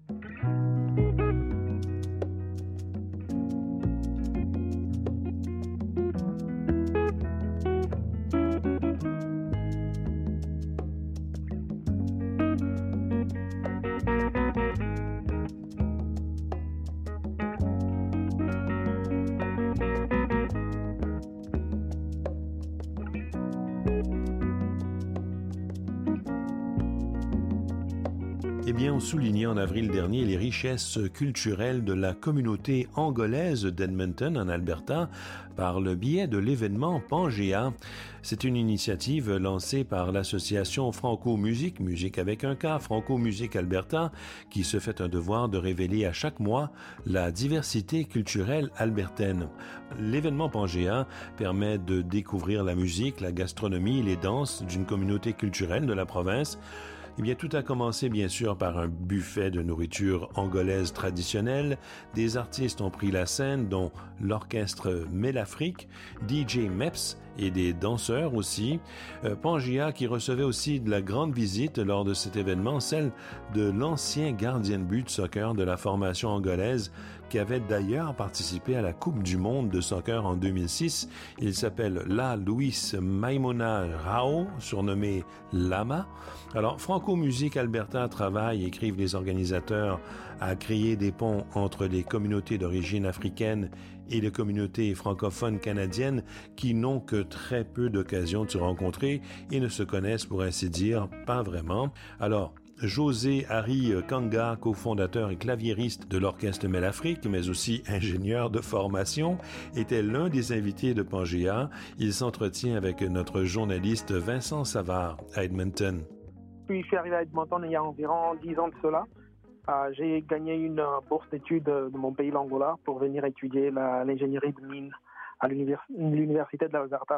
Eh bien, on soulignait en avril dernier les richesses culturelles de la communauté angolaise d'Edmonton, en Alberta, par le biais de l'événement Pangea. C'est une initiative lancée par l'association Franco-Musique, musique avec un K, Franco-Musique Alberta, qui se fait un devoir de révéler à chaque mois la diversité culturelle albertaine. L'événement Pangea permet de découvrir la musique, la gastronomie, les danses d'une communauté culturelle de la province. Eh bien, tout a commencé, bien sûr, par un buffet de nourriture angolaise traditionnelle. Des artistes ont pris la scène, dont l'orchestre Mélafrique, D J Meps et des danseurs aussi. Euh, Pangea qui recevait aussi de la grande visite lors de cet événement, celle de l'ancien gardien de but de soccer de la formation angolaise, qui avait d'ailleurs participé à la Coupe du monde de soccer en deux mille six. Il s'appelle La Luis Maimona Rao, surnommé Lama. Alors, Franco-Musique Alberta travaille, écrivent les organisateurs, à créer des ponts entre les communautés d'origine africaine et les communautés francophones canadiennes qui n'ont que très peu d'occasions de se rencontrer et ne se connaissent, pour ainsi dire, pas vraiment. Alors, José Harry Kanga, cofondateur et claviériste de l'orchestre Mélafrique, mais aussi ingénieur de formation, était l'un des invités de Pangea. Il s'entretient avec notre journaliste Vincent Savard à Edmonton. Puis je suis arrivé à Edmonton il y a environ dix ans de cela. Euh, j'ai gagné une bourse d'études de mon pays, l'Angola, pour venir étudier la, l'ingénierie de mine à l'univers, l'université de l'Alberta.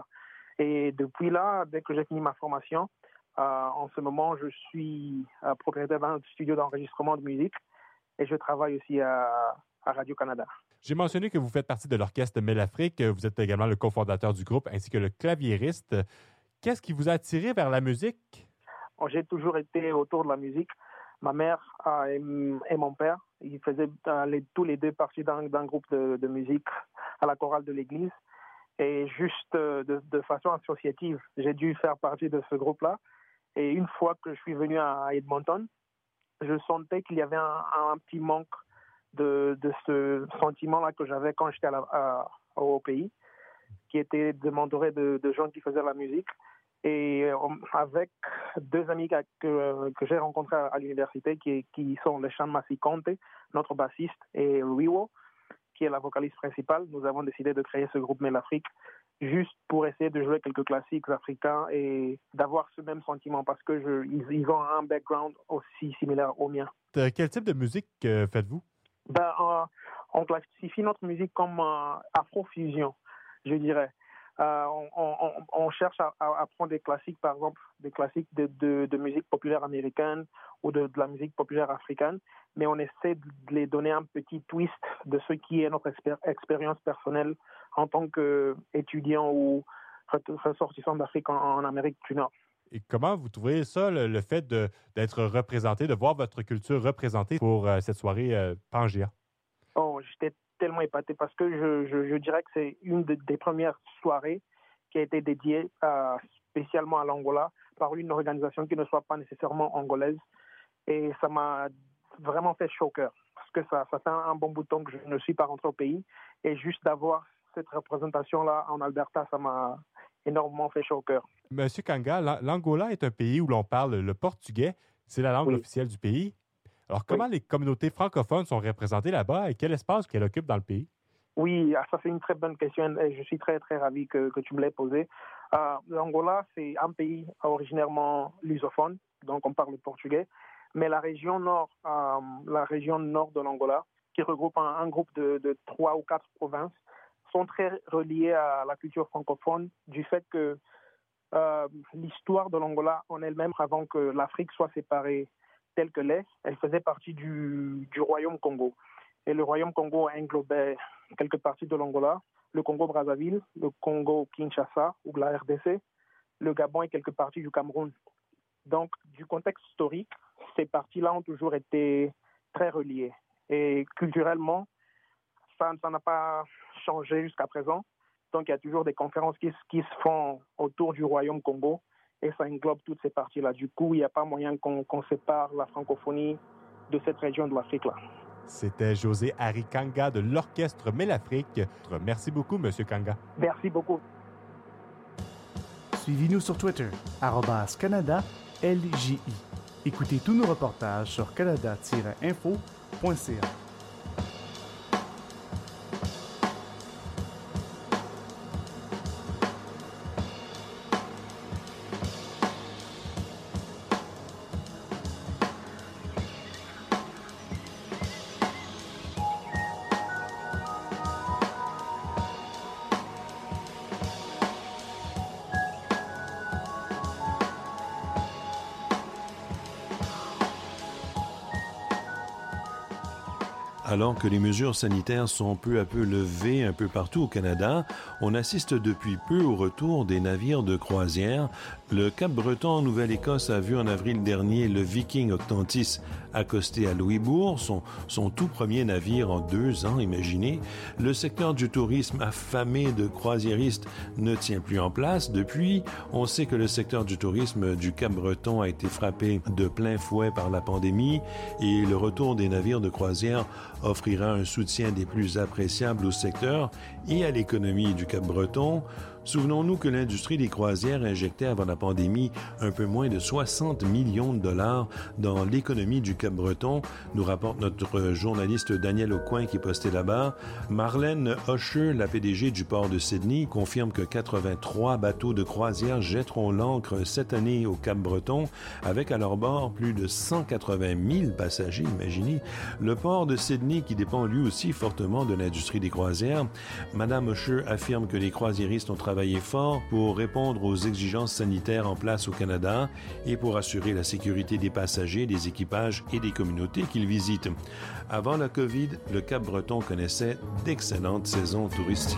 Et depuis là, dès que j'ai fini ma formation, euh, en ce moment, je suis euh, propriétaire d'un studio d'enregistrement de musique et je travaille aussi à, à Radio-Canada. J'ai mentionné que vous faites partie de l'orchestre Mel-Afrique. Vous êtes également le cofondateur du groupe ainsi que le claviériste. Qu'est-ce qui vous a attiré vers la musique? J'ai toujours été autour de la musique. Ma mère euh, et, et mon père, ils faisaient euh, les, tous les deux partie d'un, d'un groupe de, de musique à la chorale de l'église. Et juste euh, de, de façon associative, j'ai dû faire partie de ce groupe-là. Et une fois que je suis venu à Edmonton, je sentais qu'il y avait un, un petit manque de, de ce sentiment-là que j'avais quand j'étais à la, à, au pays, qui était de m'entourer de, de gens qui faisaient la musique. Et avec deux amis que, que j'ai rencontrés à l'université, qui, qui sont Leshan Masikonte, notre bassiste, et Riwo, qui est la vocaliste principale, nous avons décidé de créer ce groupe Mel-Afrique juste pour essayer de jouer quelques classiques africains et d'avoir ce même sentiment parce que je, ils, ils ont un background aussi similaire au mien. De quel type de musique euh, faites-vous? Ben, euh, on classifie notre musique comme euh, afro-fusion, je dirais. Euh, on, on, on cherche à, à prendre des classiques, par exemple, des classiques de, de, de musique populaire américaine ou de, de la musique populaire africaine, mais on essaie de les donner un petit twist de ce qui est notre expér- expérience personnelle en tant qu'étudiant ou ressortissant d'Afrique en, en Amérique du Nord. Et comment vous trouvez ça, le, le fait de, d'être représenté, de voir votre culture représentée pour euh, cette soirée euh, Pangea? Oh, j'étais tellement épaté parce que je, je, je dirais que c'est une de, des premières soirées qui a été dédiée euh, spécialement à l'Angola par une organisation qui ne soit pas nécessairement angolaise. Et ça m'a vraiment fait chaud au cœur parce que ça, ça fait un, un bon bout de temps que je ne suis pas rentré au pays. Et juste d'avoir cette représentation-là en Alberta, ça m'a énormément fait chaud au cœur. Monsieur Kanga, l'Angola est un pays où l'on parle le portugais. C'est la langue oui. officielle du pays. Alors, comment oui. les communautés francophones sont représentées là-bas et quel espace qu'elles occupent dans le pays? Oui, ça c'est une très bonne question et je suis très, très ravi que, que tu me l'aies posée. Euh, L'Angola, c'est un pays originairement lusophone, donc on parle le portugais, mais la région nord, euh, la région nord de l'Angola, qui regroupe un, un groupe de, de trois ou quatre provinces, sont très reliées à la culture francophone du fait que euh, l'histoire de l'Angola en elle-même, avant que l'Afrique soit séparée telle que l'est, elle faisait partie du, du royaume Congo. Et le royaume Congo englobait quelques parties de l'Angola, le Congo-Brazzaville, le Congo-Kinshasa ou la R D C, le Gabon et quelques parties du Cameroun. Donc, du contexte historique, ces parties-là ont toujours été très reliées. Et culturellement, ça, ça n'a pas changé jusqu'à présent. Donc, il y a toujours des conférences qui, qui se font autour du royaume Congo et ça englobe toutes ces parties-là. Du coup, il n'y a pas moyen qu'on, qu'on sépare la francophonie de cette région de l'Afrique-là. C'était José Harry Kanga de l'Orchestre Mel-Afrique. Merci beaucoup, M. Kanga. Merci beaucoup. Suivez-nous sur Twitter, arobase Canada L J I. Écoutez tous nos reportages sur canada tiret info point c a. Alors que les mesures sanitaires sont peu à peu levées un peu partout au Canada, on assiste depuis peu au retour des navires de croisière. Le Cap-Breton en Nouvelle-Écosse a vu en avril dernier le Viking Octantis accosté à Louisbourg, son, son tout premier navire en deux ans, imaginez. Le secteur du tourisme affamé de croisiéristes ne tient plus en place. Depuis, on sait que le secteur du tourisme du Cap-Breton a été frappé de plein fouet par la pandémie et le retour des navires de croisière offrira un soutien des plus appréciables au secteur et à l'économie du Cap-Breton. Souvenons-nous que l'industrie des croisières injectait avant la pandémie un peu moins de soixante millions de dollars dans l'économie du Cap-Breton, nous rapporte notre journaliste Daniel Aucoin qui est posté là-bas. Marlène Hocheux, la P D G du port de Sydney, confirme que quatre-vingt-trois bateaux de croisière jetteront l'ancre cette année au Cap-Breton, avec à leur bord plus de cent quatre-vingt mille passagers, imaginez. Le port de Sydney, qui dépend lui aussi fortement de l'industrie des croisières. Madame Hocheux affirme que les croisiéristes ont travaillé travaillé fort pour répondre aux exigences sanitaires en place au Canada et pour assurer la sécurité des passagers, des équipages et des communautés qu'ils visitent. Avant la COVID, le Cap-Breton connaissait d'excellentes saisons touristiques.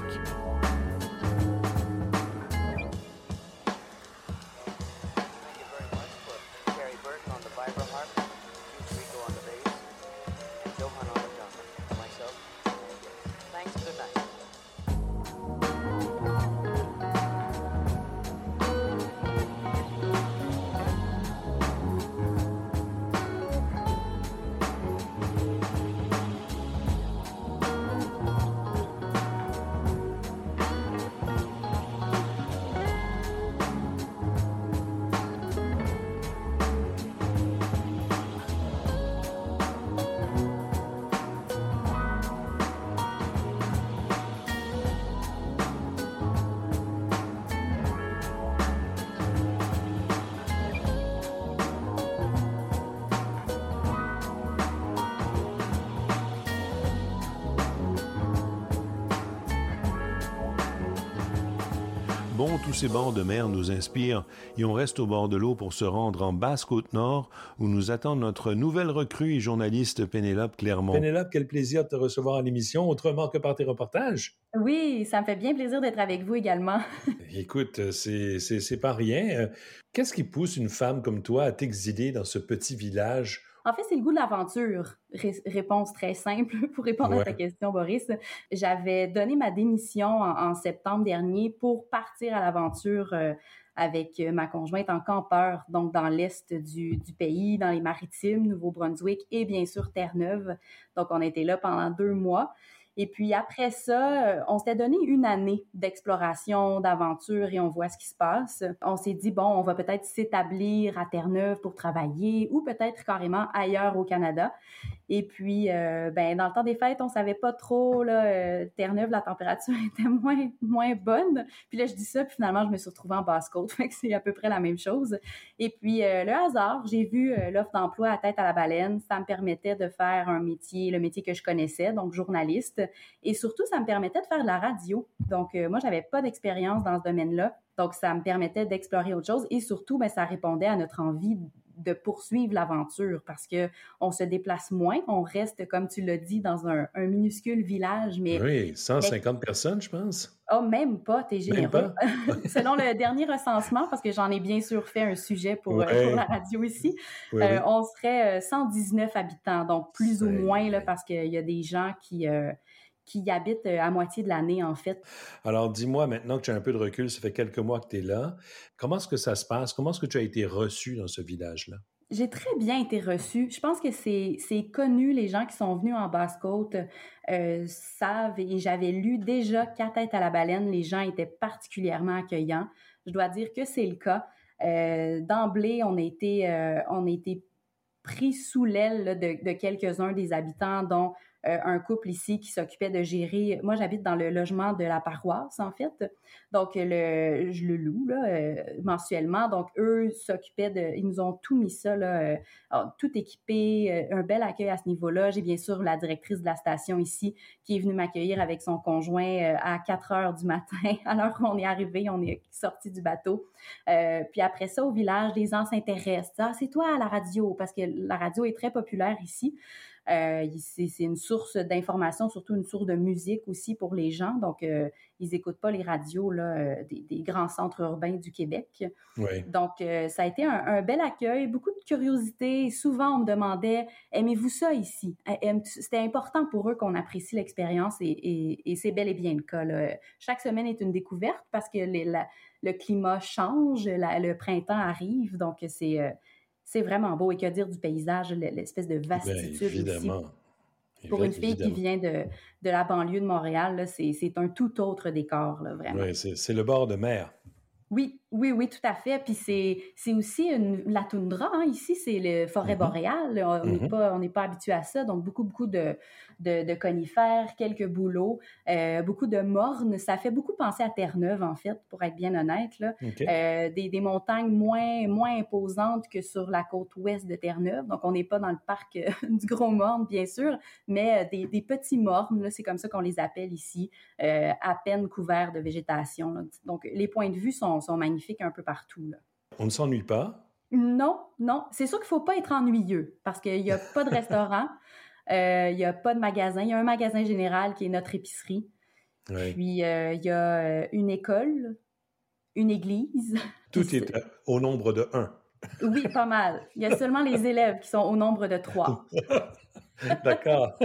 Bon, tous ces bords de mer nous inspirent et on reste au bord de l'eau pour se rendre en Basse-Côte-Nord où nous attend notre nouvelle recrue et journaliste Pénélope Clermont. Pénélope, quel plaisir de te recevoir à l'émission, autrement que par tes reportages. Oui, ça me fait bien plaisir d'être avec vous également. Écoute, c'est, c'est, c'est pas rien. Qu'est-ce qui pousse une femme comme toi à t'exiler dans ce petit village? En fait, c'est le goût de l'aventure. Ré- réponse très simple pour répondre ouais. à ta question, Boris. J'avais donné ma démission en, en septembre dernier pour partir à l'aventure euh, avec ma conjointe en campeur, donc dans l'est du, du pays, dans les Maritimes, Nouveau-Brunswick et bien sûr Terre-Neuve. Donc, on était là pendant deux mois. Et puis après ça, on s'était donné une année d'exploration, d'aventure et on voit ce qui se passe. On s'est dit, bon, on va peut-être s'établir à Terre-Neuve pour travailler ou peut-être carrément ailleurs au Canada. Et puis, euh, ben, dans le temps des fêtes, on savait pas trop, là, euh, Terre-Neuve, la température était moins, moins bonne. Puis là, je dis ça, puis finalement, je me suis retrouvée en Basse-Côte, fait que c'est à peu près la même chose. Et puis, euh, le hasard, j'ai vu euh, l'offre d'emploi à Tête à la Baleine. Ça me permettait de faire un métier, le métier que je connaissais, donc journaliste. Et surtout, ça me permettait de faire de la radio. Donc, euh, moi, j'avais pas d'expérience dans ce domaine-là. Donc, ça me permettait d'explorer autre chose. Et surtout, ben, ça répondait à notre envie de poursuivre l'aventure parce que on se déplace moins, on reste, comme tu l'as dit, dans un, un minuscule village. Mais oui, cent cinquante mais... personnes, je pense. Oh, même pas, t'es généreux. Même pas. Selon le dernier recensement, parce que j'en ai bien sûr fait un sujet pour, ouais. euh, pour la radio ici, oui, euh, oui. on serait cent dix-neuf habitants, donc plus C'est... ou moins, là, parce qu'il y a des gens qui... Euh, qui y habitent à moitié de l'année, en fait. Alors, dis-moi, maintenant que tu as un peu de recul, ça fait quelques mois que tu es là, comment est-ce que ça se passe? Comment est-ce que tu as été reçu dans ce village-là? J'ai très bien été reçue. Je pense que c'est, c'est connu, les gens qui sont venus en Basse-Côte euh, savent, et j'avais lu déjà qu'à Tête à la Baleine, les gens étaient particulièrement accueillants. Je dois dire que c'est le cas. Euh, d'emblée, on a été, euh, on a été pris sous l'aile là, de, de quelques-uns des habitants, dont Euh, un couple ici qui s'occupait de gérer... Moi, j'habite dans le logement de la paroisse, en fait. Donc, le, je le loue là, euh, mensuellement. Donc, eux s'occupaient de... Ils nous ont tout mis ça, là, euh, tout équipé, euh, un bel accueil à ce niveau-là. J'ai bien sûr la directrice de la station ici qui est venue m'accueillir avec son conjoint euh, à quatre heures du matin. À l'heure où on est arrivé, on est sorti du bateau. Euh, puis après ça, au village, les gens s'intéressent. Ah, c'est toi à la radio, parce que la radio est très populaire ici. Euh, c'est, c'est une source d'information, surtout une source de musique aussi pour les gens. Donc, euh, ils n'écoutent pas les radios là, euh, des, des grands centres urbains du Québec. Oui. Donc, euh, ça a été un, un bel accueil, beaucoup de curiosité. Souvent, on me demandait « Aimez-vous ça ici? » C'était important pour eux qu'on apprécie l'expérience et, et, et c'est bel et bien le cas. Là. Chaque semaine est une découverte parce que les, la, le climat change, la, le printemps arrive. Donc, c'est... Euh, C'est vraiment beau. Et que dire du paysage, l'espèce de vastitude Bien, évidemment. Ici. Pour une fille évidemment. Qui vient de, de la banlieue de Montréal, là, c'est, c'est un tout autre décor, là, vraiment. Oui, c'est, c'est le bord de mer. Oui, oui, oui, tout à fait. Puis c'est, c'est aussi une, la toundra. Hein. Ici, c'est le forêt Mhm. boréale. On n'est Mhm. pas, on n'est pas habitué à ça. Donc, beaucoup, beaucoup de, de, de conifères, quelques bouleaux, euh, beaucoup de mornes. Ça fait beaucoup penser à Terre-Neuve, en fait, pour être bien honnête. Là. OK. Euh, des, des montagnes moins, moins imposantes que sur la côte ouest de Terre-Neuve. Donc, on n'est pas dans le parc euh, du Gros Morne, bien sûr, mais euh, des, des petits mornes, là, c'est comme ça qu'on les appelle ici, euh, à peine couverts de végétation. Là. Donc, les points de vue sont sont magnifiques un peu partout. Là. On ne s'ennuie pas? Non, non. C'est sûr qu'il ne faut pas être ennuyeux parce qu'il n'y a pas de restaurant, euh, il n'y a pas de magasin. Il y a un magasin général qui est notre épicerie. Oui. Puis, euh, il y a une école, une église. Tout est au nombre de un. Oui, pas mal. Il y a seulement les élèves qui sont au nombre de trois. D'accord.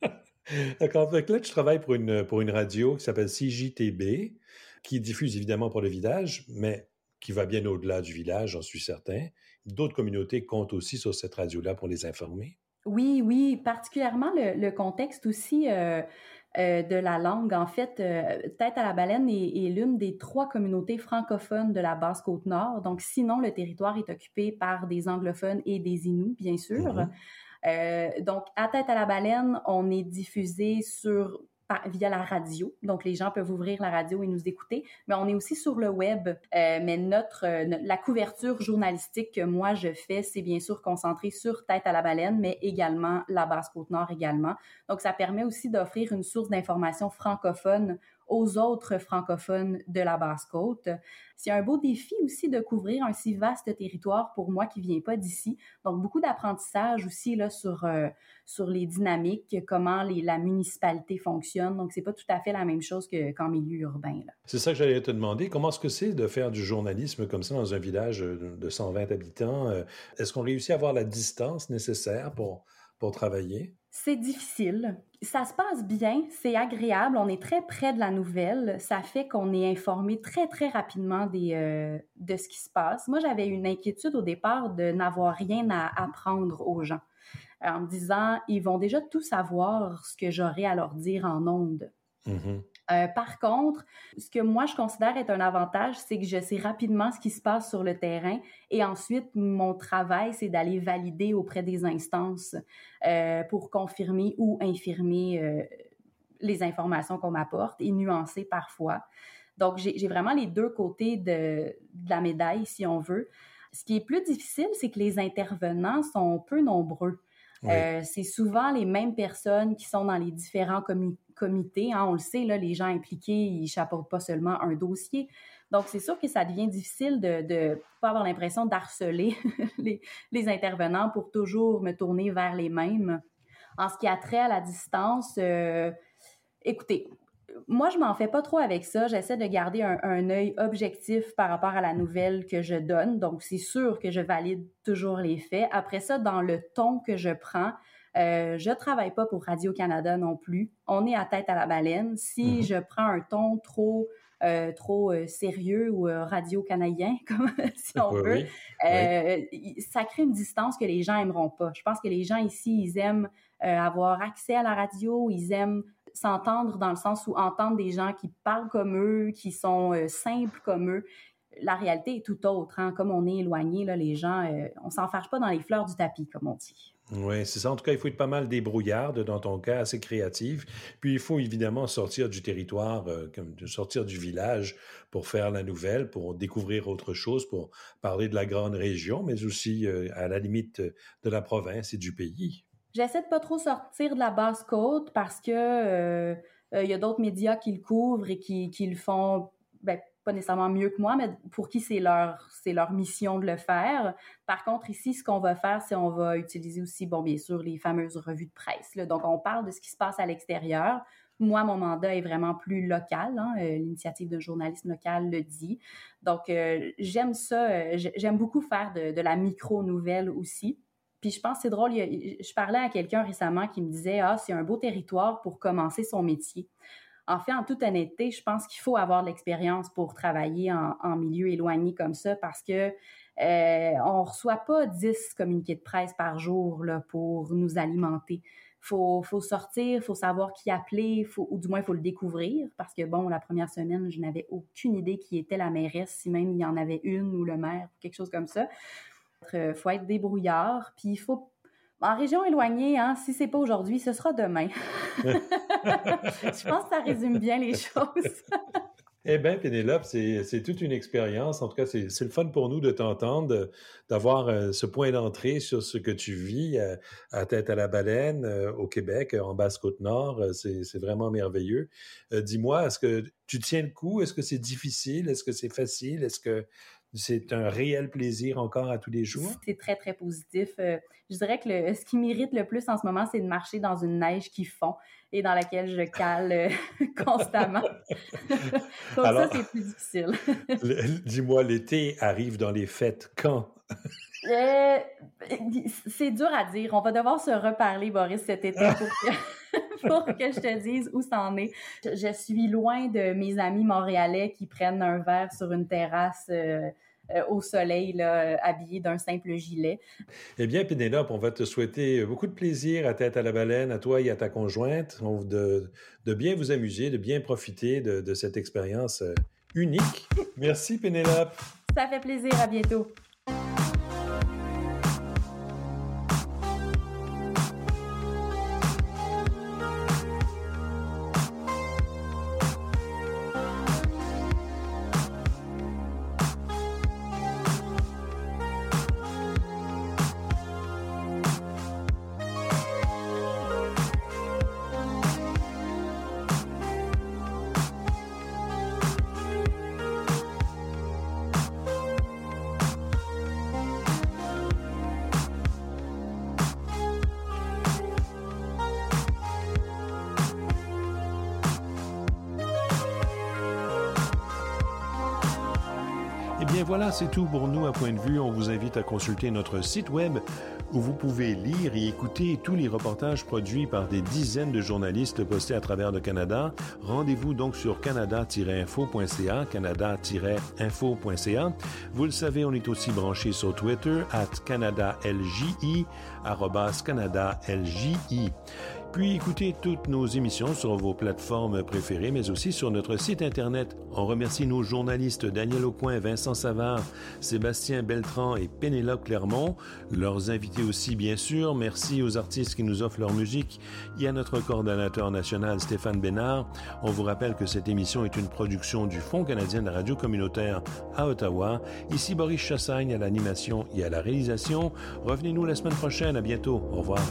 D'accord. Fait que là, tu travailles pour une, pour une radio qui s'appelle C J T B, qui diffuse évidemment pour le village, mais qui va bien au-delà du village, j'en suis certain. D'autres communautés comptent aussi sur cette radio-là pour les informer. Oui, oui, particulièrement le, le contexte aussi euh, euh, de la langue. En fait, euh, Tête à la Baleine est, est l'une des trois communautés francophones de la Basse-Côte-Nord. Donc, sinon, le territoire est occupé par des anglophones et des Inuits, bien sûr. Mm-hmm. Euh, donc, à Tête à la Baleine, on est diffusé sur... via la radio. Donc, les gens peuvent ouvrir la radio et nous écouter. Mais on est aussi sur le web. Euh, mais notre, euh, notre, la couverture journalistique que moi, je fais, c'est bien sûr concentré sur Tête à la Baleine, mais également la Basse-Côte-Nord également. Donc, ça permet aussi d'offrir une source d'information francophone aux autres francophones de la Basse-Côte. C'est un beau défi aussi de couvrir un si vaste territoire pour moi qui ne viens pas d'ici. Donc, beaucoup d'apprentissage aussi là, sur, euh, sur les dynamiques, comment les, la municipalité fonctionne. Donc, c'est pas tout à fait la même chose que, qu'en milieu urbain. Là. C'est ça que j'allais te demander. Comment est-ce que c'est de faire du journalisme comme ça dans un village de cent vingt habitants? Est-ce qu'on réussit à avoir la distance nécessaire pour, pour travailler? C'est difficile. Ça se passe bien, c'est agréable, on est très près de la nouvelle. Ça fait qu'on est informé très, très rapidement des, euh, de ce qui se passe. Moi, j'avais une inquiétude au départ de n'avoir rien à apprendre aux gens, en me disant, ils vont déjà tout savoir ce que j'aurai à leur dire en ondes. Mm-hmm. Euh, par contre, ce que moi, je considère être un avantage, c'est que je sais rapidement ce qui se passe sur le terrain et ensuite, mon travail, c'est d'aller valider auprès des instances euh, pour confirmer ou infirmer euh, les informations qu'on m'apporte et nuancer parfois. Donc, j'ai, j'ai vraiment les deux côtés de, de la médaille, si on veut. Ce qui est plus difficile, c'est que les intervenants sont peu nombreux. Oui. Euh, c'est souvent les mêmes personnes qui sont dans les différents comi- comités. Hein, on le sait, là, les gens impliqués, ils ne chapeautent pas seulement un dossier. Donc, c'est sûr que ça devient difficile de ne pas avoir l'impression d'harceler les, les intervenants pour toujours me tourner vers les mêmes. En ce qui a trait à la distance, euh, écoutez, moi, je m'en fais pas trop avec ça. J'essaie de garder un, un œil objectif par rapport à la nouvelle que je donne. Donc, c'est sûr que je valide toujours les faits. Après ça, dans le ton que je prends, euh, je travaille pas pour Radio-Canada non plus. On est à Tête à la Baleine. Si mm-hmm. je prends un ton trop... Euh, trop euh, sérieux ou euh, radio-canadien, comme si on oui, veut, oui. Euh, oui. ça crée une distance que les gens aimeront pas. Je pense que les gens ici, ils aiment euh, avoir accès à la radio, ils aiment s'entendre dans le sens où entendre des gens qui parlent comme eux, qui sont euh, simples comme eux. La réalité est tout autre. Hein? Comme on est éloigné, là, les gens, euh, on s'en fâche pas dans les fleurs du tapis, comme on dit. Oui, c'est ça. En tout cas, il faut être pas mal débrouillarde, dans ton cas, assez créative. Puis, il faut évidemment sortir du territoire, euh, comme sortir du village pour faire la nouvelle, pour découvrir autre chose, pour parler de la grande région, mais aussi, euh, à la limite, de la province et du pays. J'essaie de pas trop sortir de la Basse-Côte parce que euh, euh, y a d'autres médias qui le couvrent et qui, qui le font... Ben, pas nécessairement mieux que moi, mais pour qui c'est leur, c'est leur mission de le faire. Par contre, ici, ce qu'on va faire, c'est on va utiliser aussi, bon, bien sûr, les fameuses revues de presse. Là. Donc, on parle de ce qui se passe à l'extérieur. Moi, mon mandat est vraiment plus local. Hein. Euh, l'initiative d'un journaliste local le dit. Donc, euh, j'aime ça. Euh, j'aime beaucoup faire de, de la micro-nouvelle aussi. Puis je pense que c'est drôle, je parlais à quelqu'un récemment qui me disait « Ah, c'est un beau territoire pour commencer son métier ». En fait, en toute honnêteté, je pense qu'il faut avoir de l'expérience pour travailler en, en milieu éloigné comme ça parce que euh, on ne reçoit pas dix communiqués de presse par jour là, pour nous alimenter. faut, faut sortir, faut savoir qui appeler, faut, ou du moins, il faut le découvrir. Parce que, bon, la première semaine, je n'avais aucune idée qui était la mairesse, si même il y en avait une ou le maire, quelque chose comme ça. Il faut être débrouillard, puis il faut... En région éloignée, hein, si c'est pas aujourd'hui, ce sera demain. Je pense que ça résume bien les choses. Eh bien, Pénélope, c'est, c'est toute une expérience. En tout cas, c'est, c'est le fun pour nous de t'entendre, de, d'avoir euh, ce point d'entrée sur ce que tu vis euh, à Tête-à-la-Baleine, euh, au Québec, en Basse-Côte-Nord. Euh, c'est, c'est vraiment merveilleux. Euh, dis-moi, est-ce que tu tiens le coup? Est-ce que c'est difficile? Est-ce que c'est facile? Est-ce que c'est un réel plaisir encore à tous les jours? C'est très, très positif. Euh, je dirais que le, ce qui m'irrite le plus en ce moment, c'est de marcher dans une neige qui fond et dans laquelle je cale euh, constamment. Donc alors, ça, c'est plus difficile. le, dis-moi, l'été arrive dans les fêtes quand? euh, c'est dur à dire. On va devoir se reparler, Boris, cet été pour que, pour que je te dise où ça en est. Je, je suis loin de mes amis montréalais qui prennent un verre sur une terrasse euh, euh, au soleil, là, habillés d'un simple gilet. Eh bien, Pénélope, on va te souhaiter beaucoup de plaisir à Tête-à-la-Baleine, à toi et à ta conjointe, de, de bien vous amuser, de bien profiter de, de cette expérience unique. Merci, Pénélope. Ça fait plaisir. À bientôt. Voilà, c'est tout pour nous à Point de vue. On vous invite à consulter notre site web où vous pouvez lire et écouter tous les reportages produits par des dizaines de journalistes postés à travers le Canada. Rendez-vous donc sur canada tiret info point c a, canada tiret info point c a. Vous le savez, on est aussi branché sur Twitter, at canada l j i, arobase canada l j i. Puis écoutez toutes nos émissions sur vos plateformes préférées, mais aussi sur notre site Internet. On remercie nos journalistes Daniel Aucoin, Vincent Savard, Sébastien Beltran et Pénélope Clermont. Leurs invités aussi, bien sûr. Merci aux artistes qui nous offrent leur musique et à notre coordonnateur national, Stéphane Bénard. On vous rappelle que cette émission est une production du Fonds canadien de la radio communautaire à Ottawa. Ici Boris Chassagne à l'animation et à la réalisation. Revenez-nous la semaine prochaine. À bientôt. Au revoir.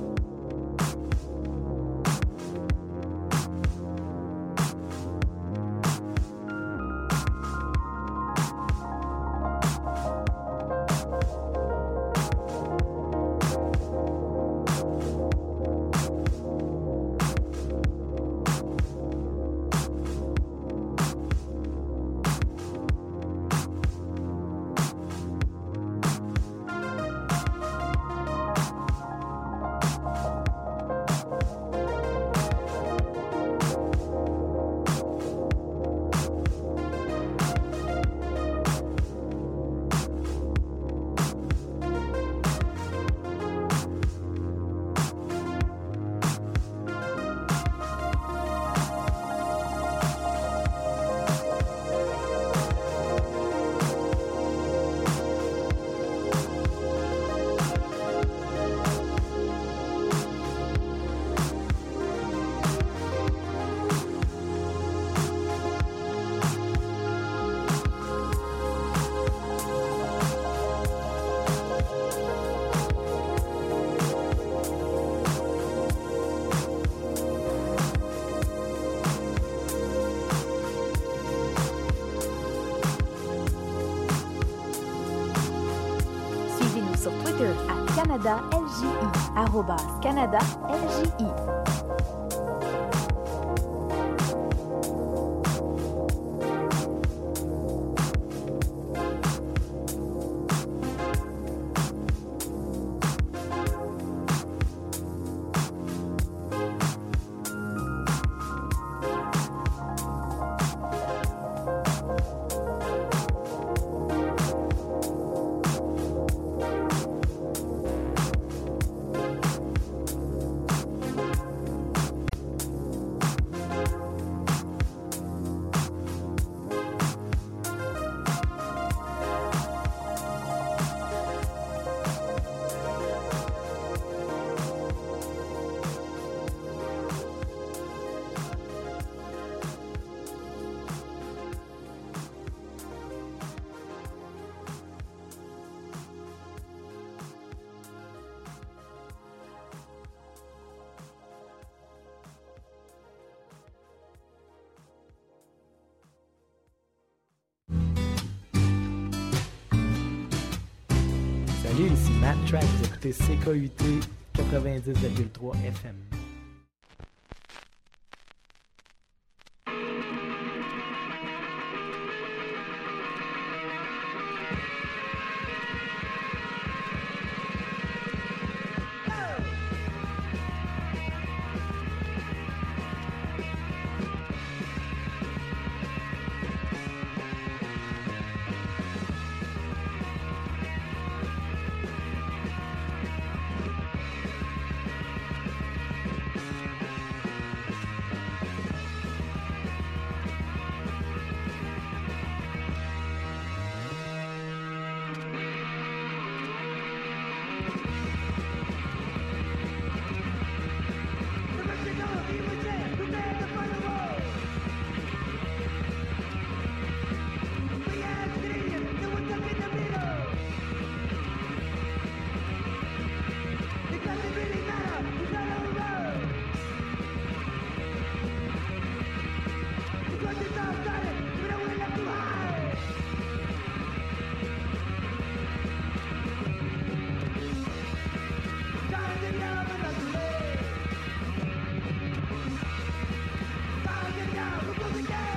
Canada L J I, arobase Canada L J I. Salut, ici Matt Track, vous écoutez C K U T quatre-vingt-dix virgule trois F M.